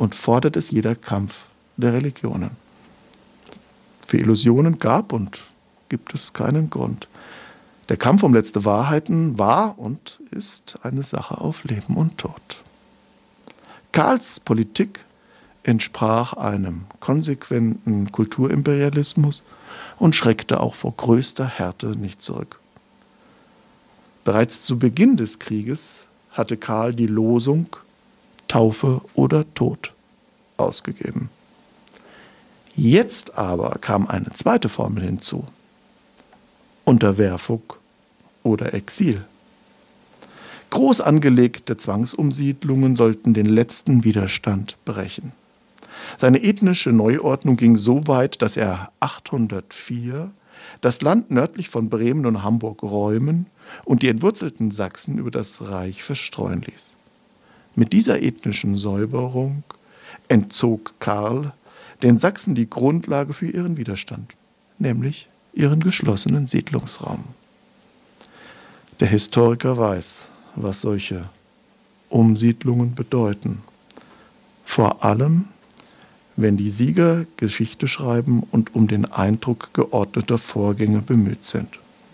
und fordert es jeder Kampf der Religionen. Für Illusionen gab und gibt es keinen Grund. Der Kampf um letzte Wahrheiten war und ist eine Sache auf Leben und Tod. Karls Politik entsprach einem konsequenten Kulturimperialismus und schreckte auch vor größter Härte nicht zurück. Bereits zu Beginn des Krieges hatte Karl die Losung Taufe oder Tod ausgegeben. Jetzt aber kam eine zweite Formel hinzu: Unterwerfung oder Exil. Groß angelegte Zwangsumsiedlungen sollten den letzten Widerstand brechen. Seine ethnische Neuordnung ging so weit, dass er achthundertvier das Land nördlich von Bremen und Hamburg räumen und die entwurzelten Sachsen über das Reich verstreuen ließ. Mit dieser ethnischen Säuberung entzog Karl den Sachsen die Grundlage für ihren Widerstand, nämlich ihren geschlossenen Siedlungsraum. Der Historiker weiß, was solche Umsiedlungen bedeuten. Vor allem, wenn die Sieger Geschichte schreiben und um den Eindruck geordneter Vorgänge bemüht sind.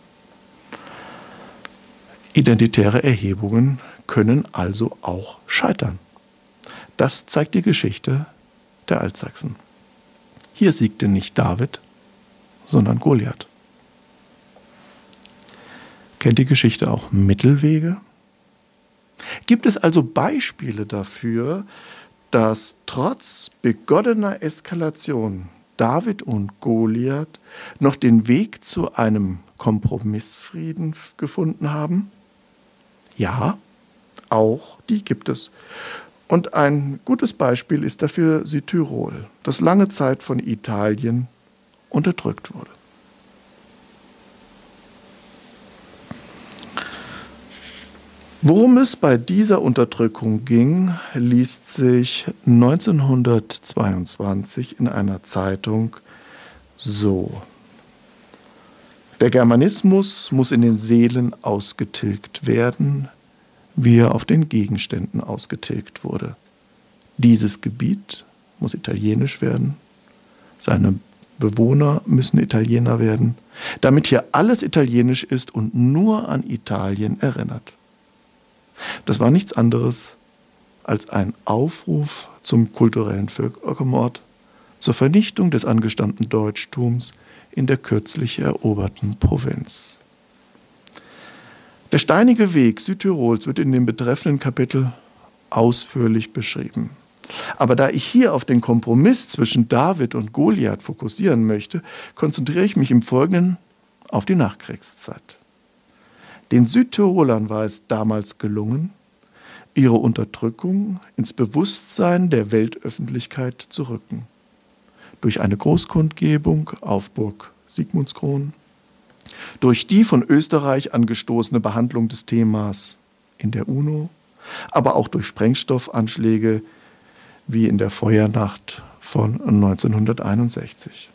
Identitäre Erhebungen können also auch scheitern. Das zeigt die Geschichte der Altsachsen. Hier siegte nicht David, sondern Goliath. Kennt die Geschichte auch Mittelwege? Gibt es also Beispiele dafür, dass trotz begonnener Eskalation David und Goliath noch den Weg zu einem Kompromissfrieden gefunden haben? Ja, auch die gibt es. Und ein gutes Beispiel ist dafür Südtirol, das lange Zeit von Italien unterdrückt wurde. Worum es bei dieser Unterdrückung ging, liest sich neunzehnhundertzweiundzwanzig in einer Zeitung so: Der Germanismus muss in den Seelen ausgetilgt werden, wie er auf den Gegenständen ausgetilgt wurde. Dieses Gebiet muss italienisch werden, seine Bewohner müssen Italiener werden, damit hier alles italienisch ist und nur an Italien erinnert. Das war nichts anderes als ein Aufruf zum kulturellen Völkermord, zur Vernichtung des angestammten Deutschtums in der kürzlich eroberten Provinz. Der steinige Weg Südtirols wird in dem betreffenden Kapitel ausführlich beschrieben. Aber da ich hier auf den Kompromiss zwischen David und Goliath fokussieren möchte, konzentriere ich mich im Folgenden auf die Nachkriegszeit. Den Südtirolern war es damals gelungen, ihre Unterdrückung ins Bewusstsein der Weltöffentlichkeit zu rücken. Durch eine Großkundgebung auf Burg Sigmundskron, durch die von Österreich angestoßene Behandlung des Themas in der UNO, aber auch durch Sprengstoffanschläge wie in der Feuernacht von neunzehnhunderteinundsechzig.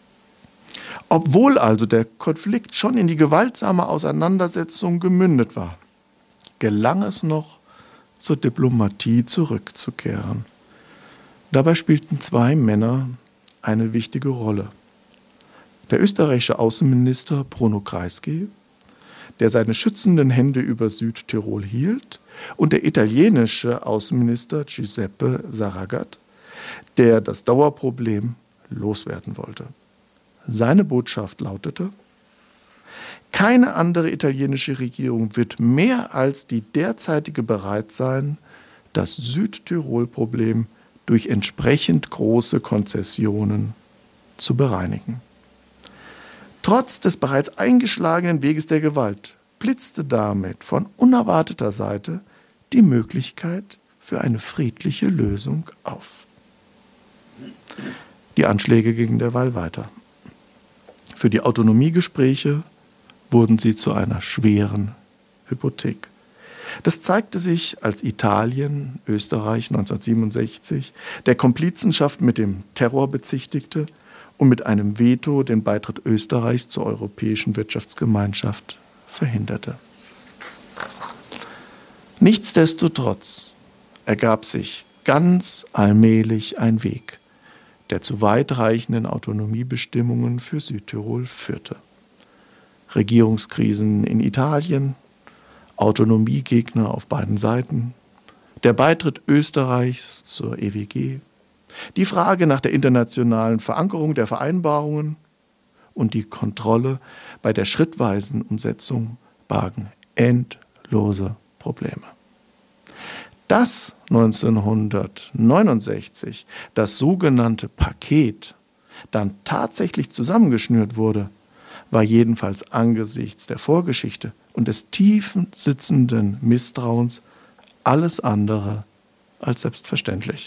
Obwohl also der Konflikt schon in die gewaltsame Auseinandersetzung gemündet war, gelang es noch, zur Diplomatie zurückzukehren. Dabei spielten zwei Männer eine wichtige Rolle. Der österreichische Außenminister Bruno Kreisky, der seine schützenden Hände über Südtirol hielt, und der italienische Außenminister Giuseppe Saragat, der das Dauerproblem loswerden wollte. Seine Botschaft lautete: Keine andere italienische Regierung wird mehr als die derzeitige bereit sein, das Südtirol-Problem durch entsprechend große Konzessionen zu bereinigen. Trotz des bereits eingeschlagenen Weges der Gewalt blitzte damit von unerwarteter Seite die Möglichkeit für eine friedliche Lösung auf. Die Anschläge gingen derweil weiter. Für die Autonomiegespräche wurden sie zu einer schweren Hypothek. Das zeigte sich, als Italien, Österreich neunzehnhundertsiebenundsechzig der Komplizenschaft mit dem Terror bezichtigte und mit einem Veto den Beitritt Österreichs zur Europäischen Wirtschaftsgemeinschaft verhinderte. Nichtsdestotrotz ergab sich ganz allmählich ein Weg, der zu weitreichenden Autonomiebestimmungen für Südtirol führte. Regierungskrisen in Italien, Autonomiegegner auf beiden Seiten, der Beitritt Österreichs zur E W G, die Frage nach der internationalen Verankerung der Vereinbarungen und die Kontrolle bei der schrittweisen Umsetzung bargen endlose Probleme. Dass neunzehnhundertneunundsechzig das sogenannte Paket dann tatsächlich zusammengeschnürt wurde, war jedenfalls angesichts der Vorgeschichte und des tiefen sitzenden Misstrauens alles andere als selbstverständlich.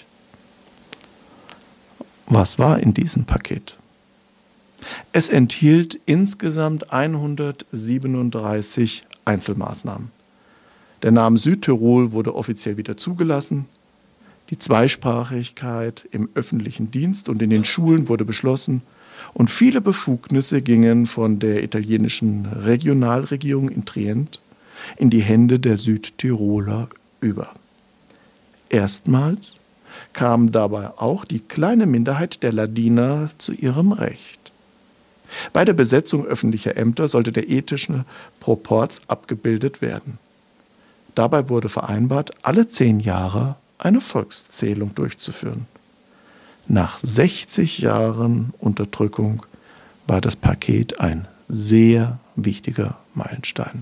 Was war in diesem Paket? Es enthielt insgesamt hundertsiebenunddreißig Einzelmaßnahmen. Der Name Südtirol wurde offiziell wieder zugelassen. Die Zweisprachigkeit im öffentlichen Dienst und in den Schulen wurde beschlossen. Und viele Befugnisse gingen von der italienischen Regionalregierung in Trient in die Hände der Südtiroler über. Erstmals kam dabei auch die kleine Minderheit der Ladiner zu ihrem Recht. Bei der Besetzung öffentlicher Ämter sollte der ethische Proporz abgebildet werden. Dabei wurde vereinbart, alle zehn Jahre eine Volkszählung durchzuführen. Nach sechzig Jahren Unterdrückung war das Paket ein sehr wichtiger Meilenstein.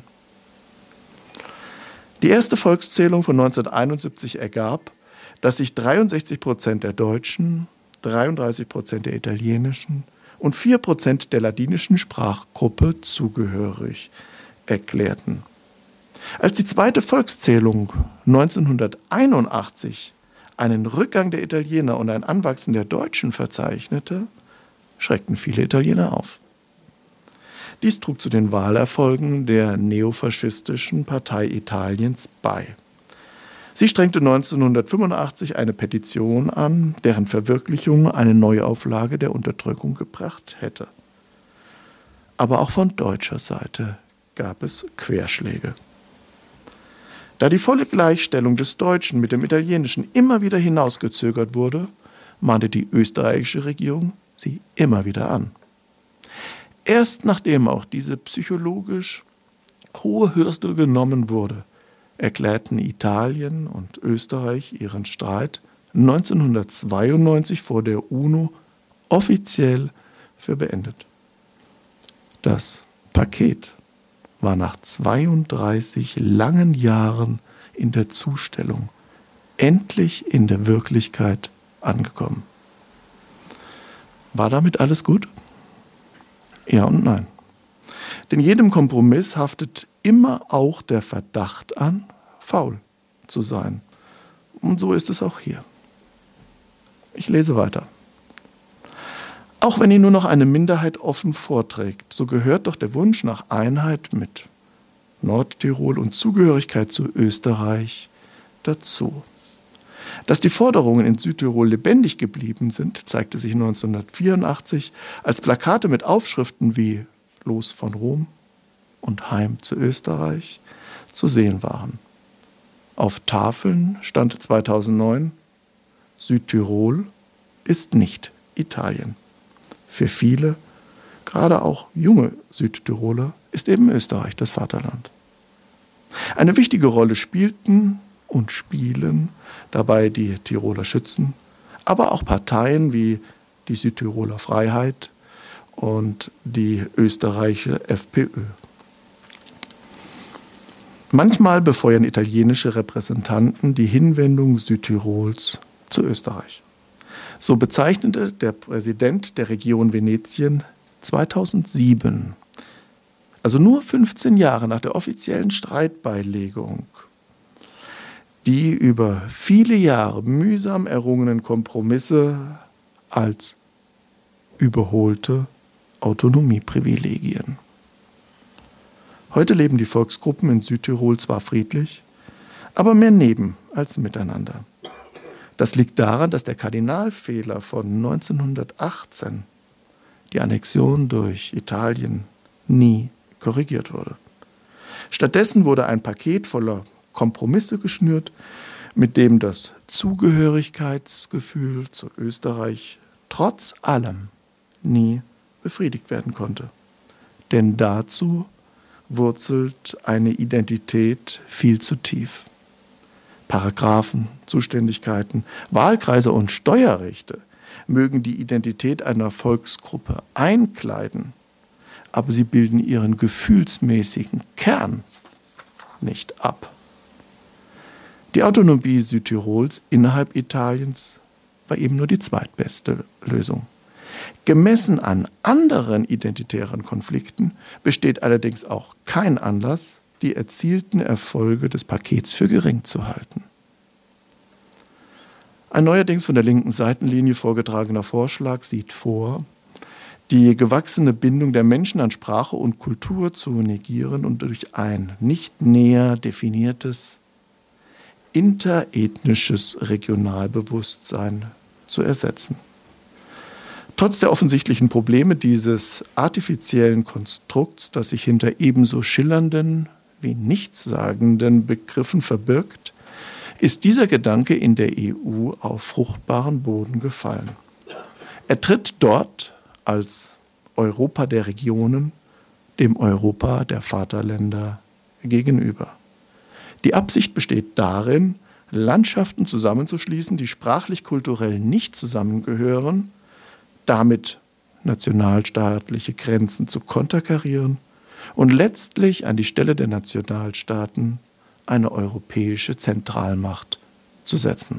Die erste Volkszählung von neunzehnhunderteinundsiebzig ergab, dass sich dreiundsechzig Prozent der Deutschen, dreiunddreißig Prozent der italienischen und vier Prozent der ladinischen Sprachgruppe zugehörig erklärten. Als die zweite Volkszählung neunzehnhunderteinundachtzig einen Rückgang der Italiener und ein Anwachsen der Deutschen verzeichnete, schreckten viele Italiener auf. Dies trug zu den Wahlerfolgen der neofaschistischen Partei Italiens bei. Sie strengte neunzehnhundertfünfundachtzig eine Petition an, deren Verwirklichung eine Neuauflage der Unterdrückung gebracht hätte. Aber auch von deutscher Seite gab es Querschläge. Da die volle Gleichstellung des Deutschen mit dem Italienischen immer wieder hinausgezögert wurde, mahnte die österreichische Regierung sie immer wieder an. Erst nachdem auch diese psychologisch hohe Hürde genommen wurde, erklärten Italien und Österreich ihren Streit neunzehnhundertzweiundneunzig vor der UNO offiziell für beendet. Das Paket war nach zweiunddreißig langen Jahren in der Zustellung endlich in der Wirklichkeit angekommen. War damit alles gut? Ja und nein. Denn jedem Kompromiss haftet immer auch der Verdacht an, faul zu sein. Und so ist es auch hier. Ich lese weiter. Auch wenn ihn nur noch eine Minderheit offen vorträgt, so gehört doch der Wunsch nach Einheit mit Nordtirol und Zugehörigkeit zu Österreich dazu. Dass die Forderungen in Südtirol lebendig geblieben sind, zeigte sich neunzehnhundertvierundachtzig, als Plakate mit Aufschriften wie Los von Rom und Heim zu Österreich zu sehen waren. Auf Tafeln stand zweitausendneun: Südtirol ist nicht Italien. Für viele, gerade auch junge Südtiroler, ist eben Österreich das Vaterland. Eine wichtige Rolle spielten und spielen dabei die Tiroler Schützen, aber auch Parteien wie die Südtiroler Freiheit und die österreichische F P Ö. Manchmal befeuern italienische Repräsentanten die Hinwendung Südtirols zu Österreich. So bezeichnete der Präsident der Region Venetien zweitausendsieben, also nur fünfzehn Jahre nach der offiziellen Streitbeilegung, die über viele Jahre mühsam errungenen Kompromisse als überholte Autonomieprivilegien. Heute leben die Volksgruppen in Südtirol zwar friedlich, aber mehr neben als miteinander. Das liegt daran, dass der Kardinalfehler von neunzehnhundertachtzehn, die Annexion durch Italien, nie korrigiert wurde. Stattdessen wurde ein Paket voller Kompromisse geschnürt, mit dem das Zugehörigkeitsgefühl zu Österreich trotz allem nie befriedigt werden konnte. Denn dazu wurzelt eine Identität viel zu tief. Paragraphen, Zuständigkeiten, Wahlkreise und Steuerrechte mögen die Identität einer Volksgruppe einkleiden, aber sie bilden ihren gefühlsmäßigen Kern nicht ab. Die Autonomie Südtirols innerhalb Italiens war eben nur die zweitbeste Lösung. Gemessen an anderen identitären Konflikten besteht allerdings auch kein Anlass, die erzielten Erfolge des Pakets für gering zu halten. Ein neuerdings von der linken Seitenlinie vorgetragener Vorschlag sieht vor, die gewachsene Bindung der Menschen an Sprache und Kultur zu negieren und durch ein nicht näher definiertes interethnisches Regionalbewusstsein zu ersetzen. Trotz der offensichtlichen Probleme dieses artifiziellen Konstrukts, das sich hinter ebenso schillernden wie nichtssagenden Begriffen verbirgt, ist dieser Gedanke in der E U auf fruchtbaren Boden gefallen. Er tritt dort als Europa der Regionen dem Europa der Vaterländer gegenüber. Die Absicht besteht darin, Landschaften zusammenzuschließen, die sprachlich-kulturell nicht zusammengehören, damit nationalstaatliche Grenzen zu konterkarieren und letztlich an die Stelle der Nationalstaaten eine europäische Zentralmacht zu setzen.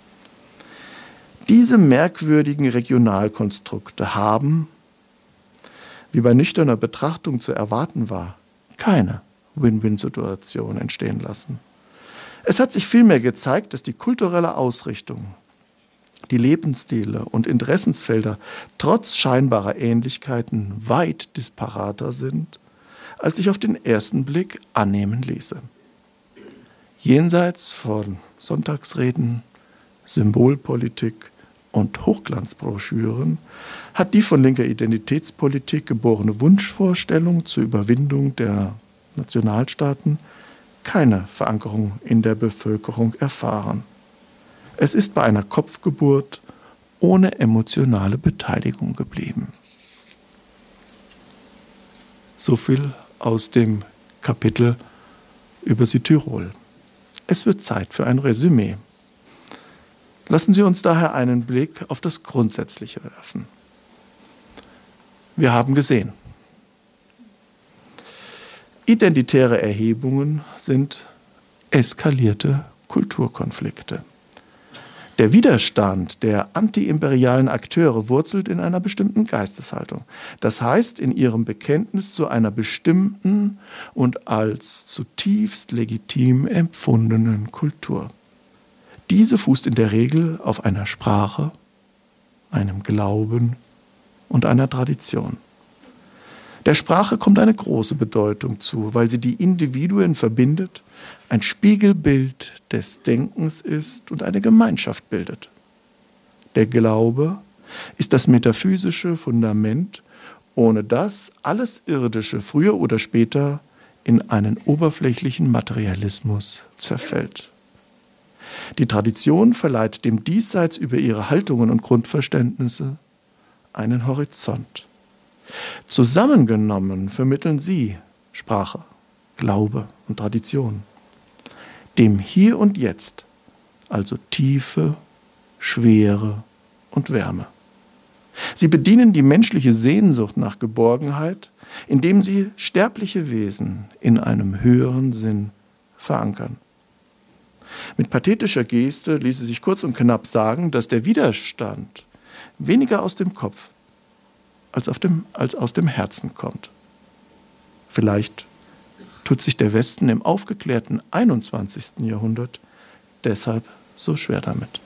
Diese merkwürdigen Regionalkonstrukte haben, wie bei nüchterner Betrachtung zu erwarten war, keine Win-Win-Situation entstehen lassen. Es hat sich vielmehr gezeigt, dass die kulturelle Ausrichtung, die Lebensstile und Interessensfelder trotz scheinbarer Ähnlichkeiten weit disparater sind, als sich auf den ersten Blick annehmen ließe. Jenseits von Sonntagsreden, Symbolpolitik und Hochglanzbroschüren hat die von linker Identitätspolitik geborene Wunschvorstellung zur Überwindung der Nationalstaaten keine Verankerung in der Bevölkerung erfahren. Es ist bei einer Kopfgeburt ohne emotionale Beteiligung geblieben. So viel aus dem Kapitel über Südtirol. Es wird Zeit für ein Resümee. Lassen Sie uns daher einen Blick auf das Grundsätzliche werfen. Wir haben gesehen, identitäre Erhebungen sind eskalierte Kulturkonflikte. Der Widerstand der antiimperialen Akteure wurzelt in einer bestimmten Geisteshaltung. Das heißt, in ihrem Bekenntnis zu einer bestimmten und als zutiefst legitim empfundenen Kultur. Diese fußt in der Regel auf einer Sprache, einem Glauben und einer Tradition. Der Sprache kommt eine große Bedeutung zu, weil sie die Individuen verbindet, ein Spiegelbild des Denkens ist und eine Gemeinschaft bildet. Der Glaube ist das metaphysische Fundament, ohne das alles Irdische früher oder später in einen oberflächlichen Materialismus zerfällt. Die Tradition verleiht dem Diesseits über ihre Haltungen und Grundverständnisse einen Horizont. Zusammengenommen vermitteln sie Sprache, Glaube und Tradition. Dem Hier und Jetzt, also Tiefe, Schwere und Wärme. Sie bedienen die menschliche Sehnsucht nach Geborgenheit, indem sie sterbliche Wesen in einem höheren Sinn verankern. Mit pathetischer Geste ließe sich kurz und knapp sagen, dass der Widerstand weniger aus dem Kopf als, auf dem, als aus dem Herzen kommt. Vielleicht tut sich der Westen im aufgeklärten einundzwanzigsten Jahrhundert deshalb so schwer damit.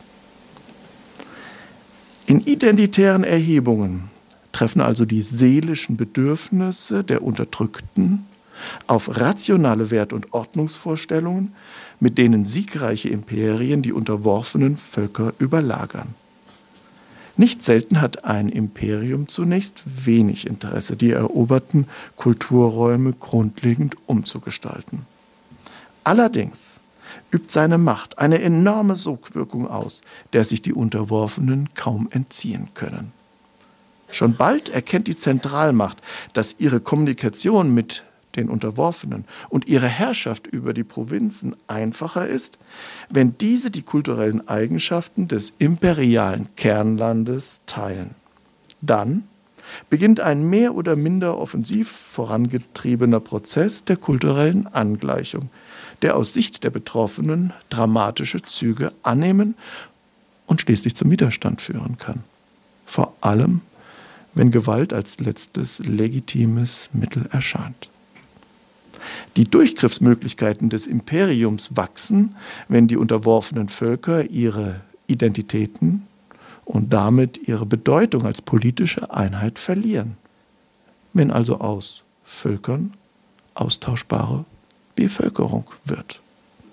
In identitären Erhebungen treffen also die seelischen Bedürfnisse der Unterdrückten auf rationale Wert- und Ordnungsvorstellungen, mit denen siegreiche Imperien die unterworfenen Völker überlagern. Nicht selten hat ein Imperium zunächst wenig Interesse, die eroberten Kulturräume grundlegend umzugestalten. Allerdings übt seine Macht eine enorme Sogwirkung aus, der sich die Unterworfenen kaum entziehen können. Schon bald erkennt die Zentralmacht, dass ihre Kommunikation mit den Unterworfenen und ihre Herrschaft über die Provinzen einfacher ist, wenn diese die kulturellen Eigenschaften des imperialen Kernlandes teilen. Dann beginnt ein mehr oder minder offensiv vorangetriebener Prozess der kulturellen Angleichung, der aus Sicht der Betroffenen dramatische Züge annehmen und schließlich zum Widerstand führen kann. Vor allem, wenn Gewalt als letztes legitimes Mittel erscheint. Die Durchgriffsmöglichkeiten des Imperiums wachsen, wenn die unterworfenen Völker ihre Identitäten und damit ihre Bedeutung als politische Einheit verlieren. Wenn also aus Völkern austauschbare Bevölkerung wird.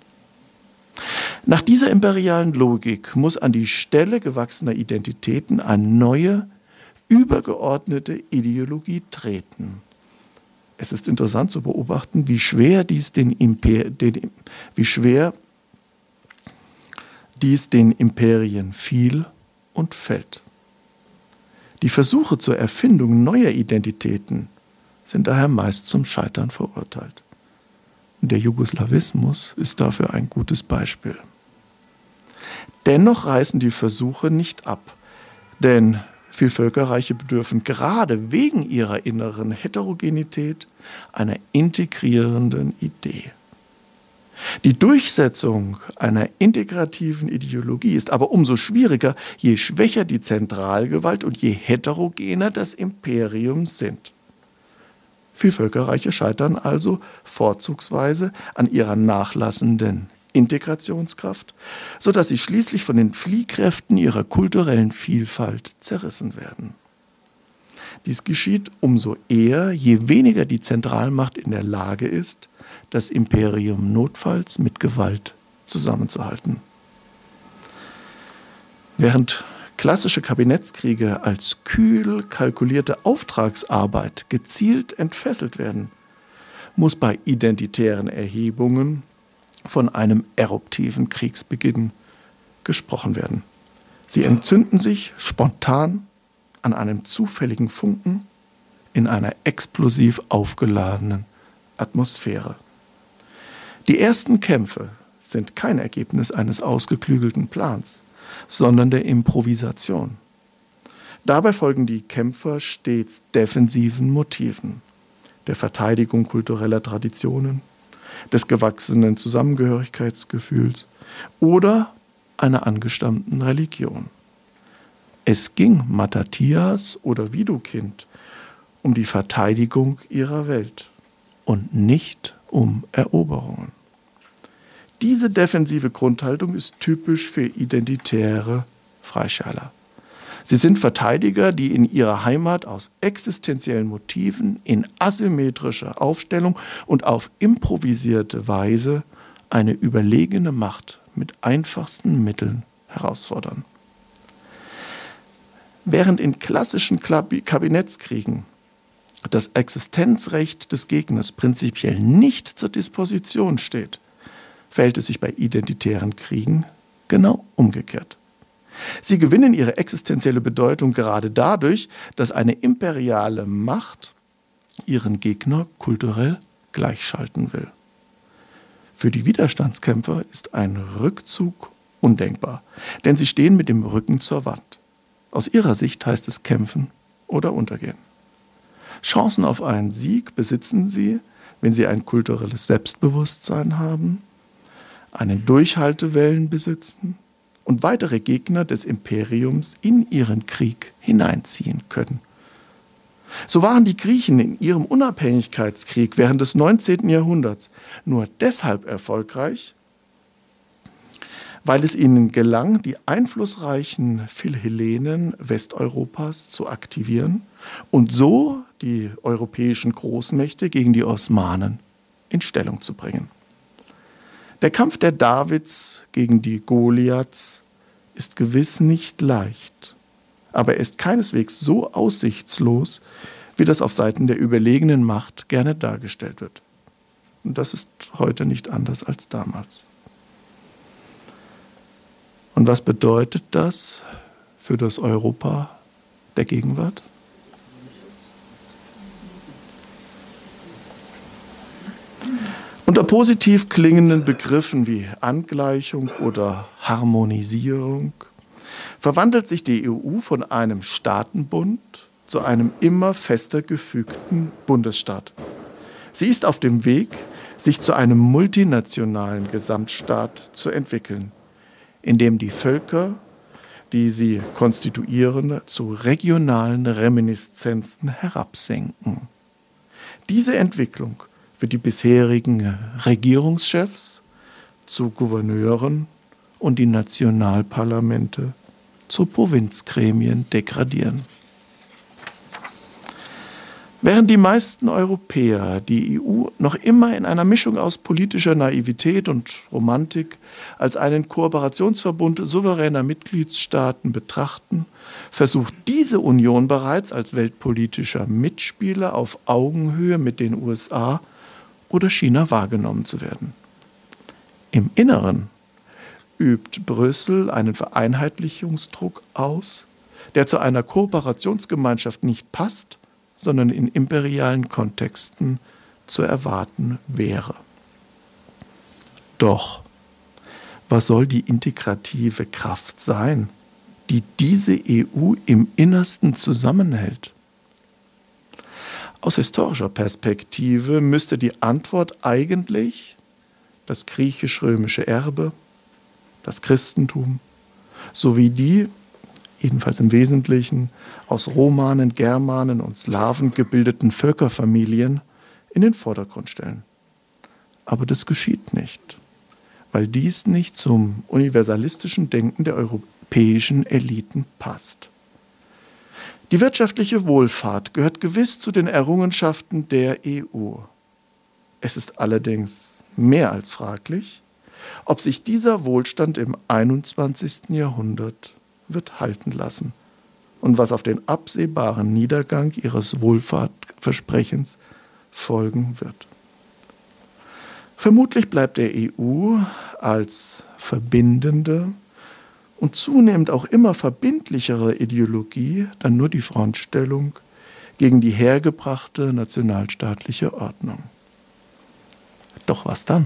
Nach dieser imperialen Logik muss an die Stelle gewachsener Identitäten eine neue, übergeordnete Ideologie treten. Es ist interessant zu beobachten, wie schwer dies den, Imper- den, wie schwer dies den Imperien fiel und fällt. Die Versuche zur Erfindung neuer Identitäten sind daher meist zum Scheitern verurteilt. Der Jugoslawismus ist dafür ein gutes Beispiel. Dennoch reißen die Versuche nicht ab, denn Vielvölkerreiche bedürfen gerade wegen ihrer inneren Heterogenität einer integrierenden Idee. Die Durchsetzung einer integrativen Ideologie ist aber umso schwieriger, je schwächer die Zentralgewalt und je heterogener das Imperium sind. Vielvölkerreiche scheitern also vorzugsweise an ihrer nachlassenden Integrationskraft, sodass sie schließlich von den Fliehkräften ihrer kulturellen Vielfalt zerrissen werden. Dies geschieht umso eher, je weniger die Zentralmacht in der Lage ist, das Imperium notfalls mit Gewalt zusammenzuhalten. Während klassische Kabinettskriege als kühl kalkulierte Auftragsarbeit gezielt entfesselt werden, muss bei identitären Erhebungen von einem eruptiven Kriegsbeginn gesprochen werden. Sie entzünden sich spontan an einem zufälligen Funken in einer explosiv aufgeladenen Atmosphäre. Die ersten Kämpfe sind kein Ergebnis eines ausgeklügelten Plans, sondern der Improvisation. Dabei folgen die Kämpfer stets defensiven Motiven, der Verteidigung kultureller Traditionen, des gewachsenen Zusammengehörigkeitsgefühls oder einer angestammten Religion. Es ging Mattathias oder Widukind um die Verteidigung ihrer Welt und nicht um Eroberungen. Diese defensive Grundhaltung ist typisch für identitäre Freischärler. Sie sind Verteidiger, die in ihrer Heimat aus existenziellen Motiven in asymmetrischer Aufstellung und auf improvisierte Weise eine überlegene Macht mit einfachsten Mitteln herausfordern. Während in klassischen Kabinettskriegen das Existenzrecht des Gegners prinzipiell nicht zur Disposition steht, verhält es sich bei identitären Kriegen genau umgekehrt. Sie gewinnen ihre existenzielle Bedeutung gerade dadurch, dass eine imperiale Macht ihren Gegner kulturell gleichschalten will. Für die Widerstandskämpfer ist ein Rückzug undenkbar, denn sie stehen mit dem Rücken zur Wand. Aus ihrer Sicht heißt es kämpfen oder untergehen. Chancen auf einen Sieg besitzen sie, wenn sie ein kulturelles Selbstbewusstsein haben, einen Durchhaltewillen besitzen und weitere Gegner des Imperiums in ihren Krieg hineinziehen können. So waren die Griechen in ihrem Unabhängigkeitskrieg während des neunzehnten Jahrhunderts nur deshalb erfolgreich, weil es ihnen gelang, die einflussreichen Philhellenen Westeuropas zu aktivieren und so die europäischen Großmächte gegen die Osmanen in Stellung zu bringen. Der Kampf der Davids gegen die Goliaths ist gewiss nicht leicht, aber er ist keineswegs so aussichtslos, wie das auf Seiten der überlegenen Macht gerne dargestellt wird. Und das ist heute nicht anders als damals. Und was bedeutet das für das Europa der Gegenwart? Unter positiv klingenden Begriffen wie Angleichung oder Harmonisierung verwandelt sich die E U von einem Staatenbund zu einem immer fester gefügten Bundesstaat. Sie ist auf dem Weg, sich zu einem multinationalen Gesamtstaat zu entwickeln, in dem die Völker, die sie konstituieren, zu regionalen Reminiszenzen herabsenken. Diese Entwicklung wird die bisherigen Regierungschefs zu Gouverneuren und die Nationalparlamente zu Provinzgremien degradieren. Während die meisten Europäer die E U noch immer in einer Mischung aus politischer Naivität und Romantik als einen Kooperationsverbund souveräner Mitgliedstaaten betrachten, versucht diese Union bereits als weltpolitischer Mitspieler auf Augenhöhe mit den U S A oder China wahrgenommen zu werden. Im Inneren übt Brüssel einen Vereinheitlichungsdruck aus, der zu einer Kooperationsgemeinschaft nicht passt, sondern in imperialen Kontexten zu erwarten wäre. Doch, was soll die integrative Kraft sein, die diese E U im Innersten zusammenhält? Aus historischer Perspektive müsste die Antwort eigentlich das griechisch-römische Erbe, das Christentum sowie die, jedenfalls im Wesentlichen, aus Romanen, Germanen und Slawen gebildeten Völkerfamilien in den Vordergrund stellen. Aber das geschieht nicht, weil dies nicht zum universalistischen Denken der europäischen Eliten passt. Die wirtschaftliche Wohlfahrt gehört gewiss zu den Errungenschaften der E U. Es ist allerdings mehr als fraglich, ob sich dieser Wohlstand im einundzwanzigsten Jahrhundert wird halten lassen und was auf den absehbaren Niedergang ihres Wohlfahrtversprechens folgen wird. Vermutlich bleibt der E U als verbindende und zunehmend auch immer verbindlichere Ideologie dann nur die Frontstellung gegen die hergebrachte nationalstaatliche Ordnung. Doch was dann?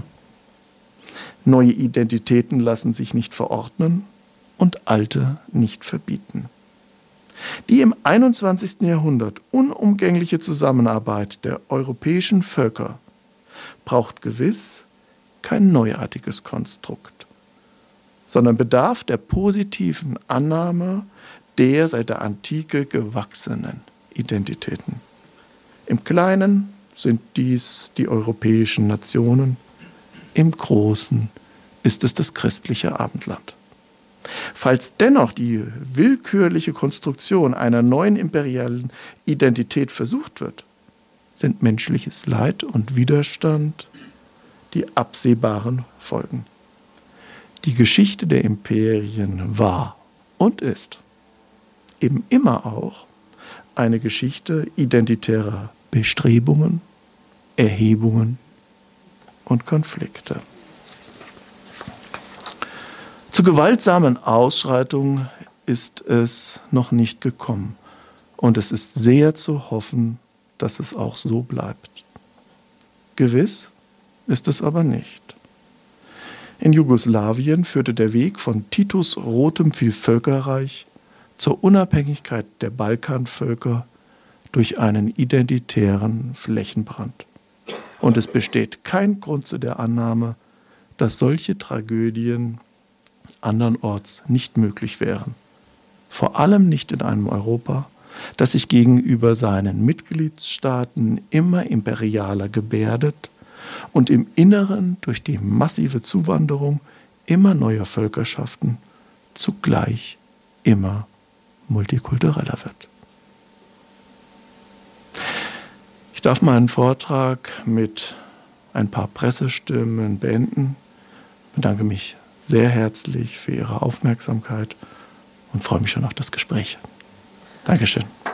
Neue Identitäten lassen sich nicht verordnen und alte nicht verbieten. Die im einundzwanzigsten Jahrhundert unumgängliche Zusammenarbeit der europäischen Völker braucht gewiss kein neuartiges Konstrukt, sondern bedarf der positiven Annahme der seit der Antike gewachsenen Identitäten. Im Kleinen sind dies die europäischen Nationen, im Großen ist es das christliche Abendland. Falls dennoch die willkürliche Konstruktion einer neuen imperialen Identität versucht wird, sind menschliches Leid und Widerstand die absehbaren Folgen. Die Geschichte der Imperien war und ist eben immer auch eine Geschichte identitärer Bestrebungen, Erhebungen und Konflikte. Zu gewaltsamen Ausschreitungen ist es noch nicht gekommen. Und es ist sehr zu hoffen, dass es auch so bleibt. Gewiss ist es aber nicht. In Jugoslawien führte der Weg von Titus rotem Vielvölkerreich zur Unabhängigkeit der Balkanvölker durch einen identitären Flächenbrand. Und es besteht kein Grund zu der Annahme, dass solche Tragödien andernorts nicht möglich wären. Vor allem nicht in einem Europa, das sich gegenüber seinen Mitgliedstaaten immer imperialer gebärdet und im Inneren durch die massive Zuwanderung immer neuer Völkerschaften zugleich immer multikultureller wird. Ich darf meinen Vortrag mit ein paar Pressestimmen beenden. Ich bedanke mich sehr herzlich für Ihre Aufmerksamkeit und freue mich schon auf das Gespräch. Dankeschön.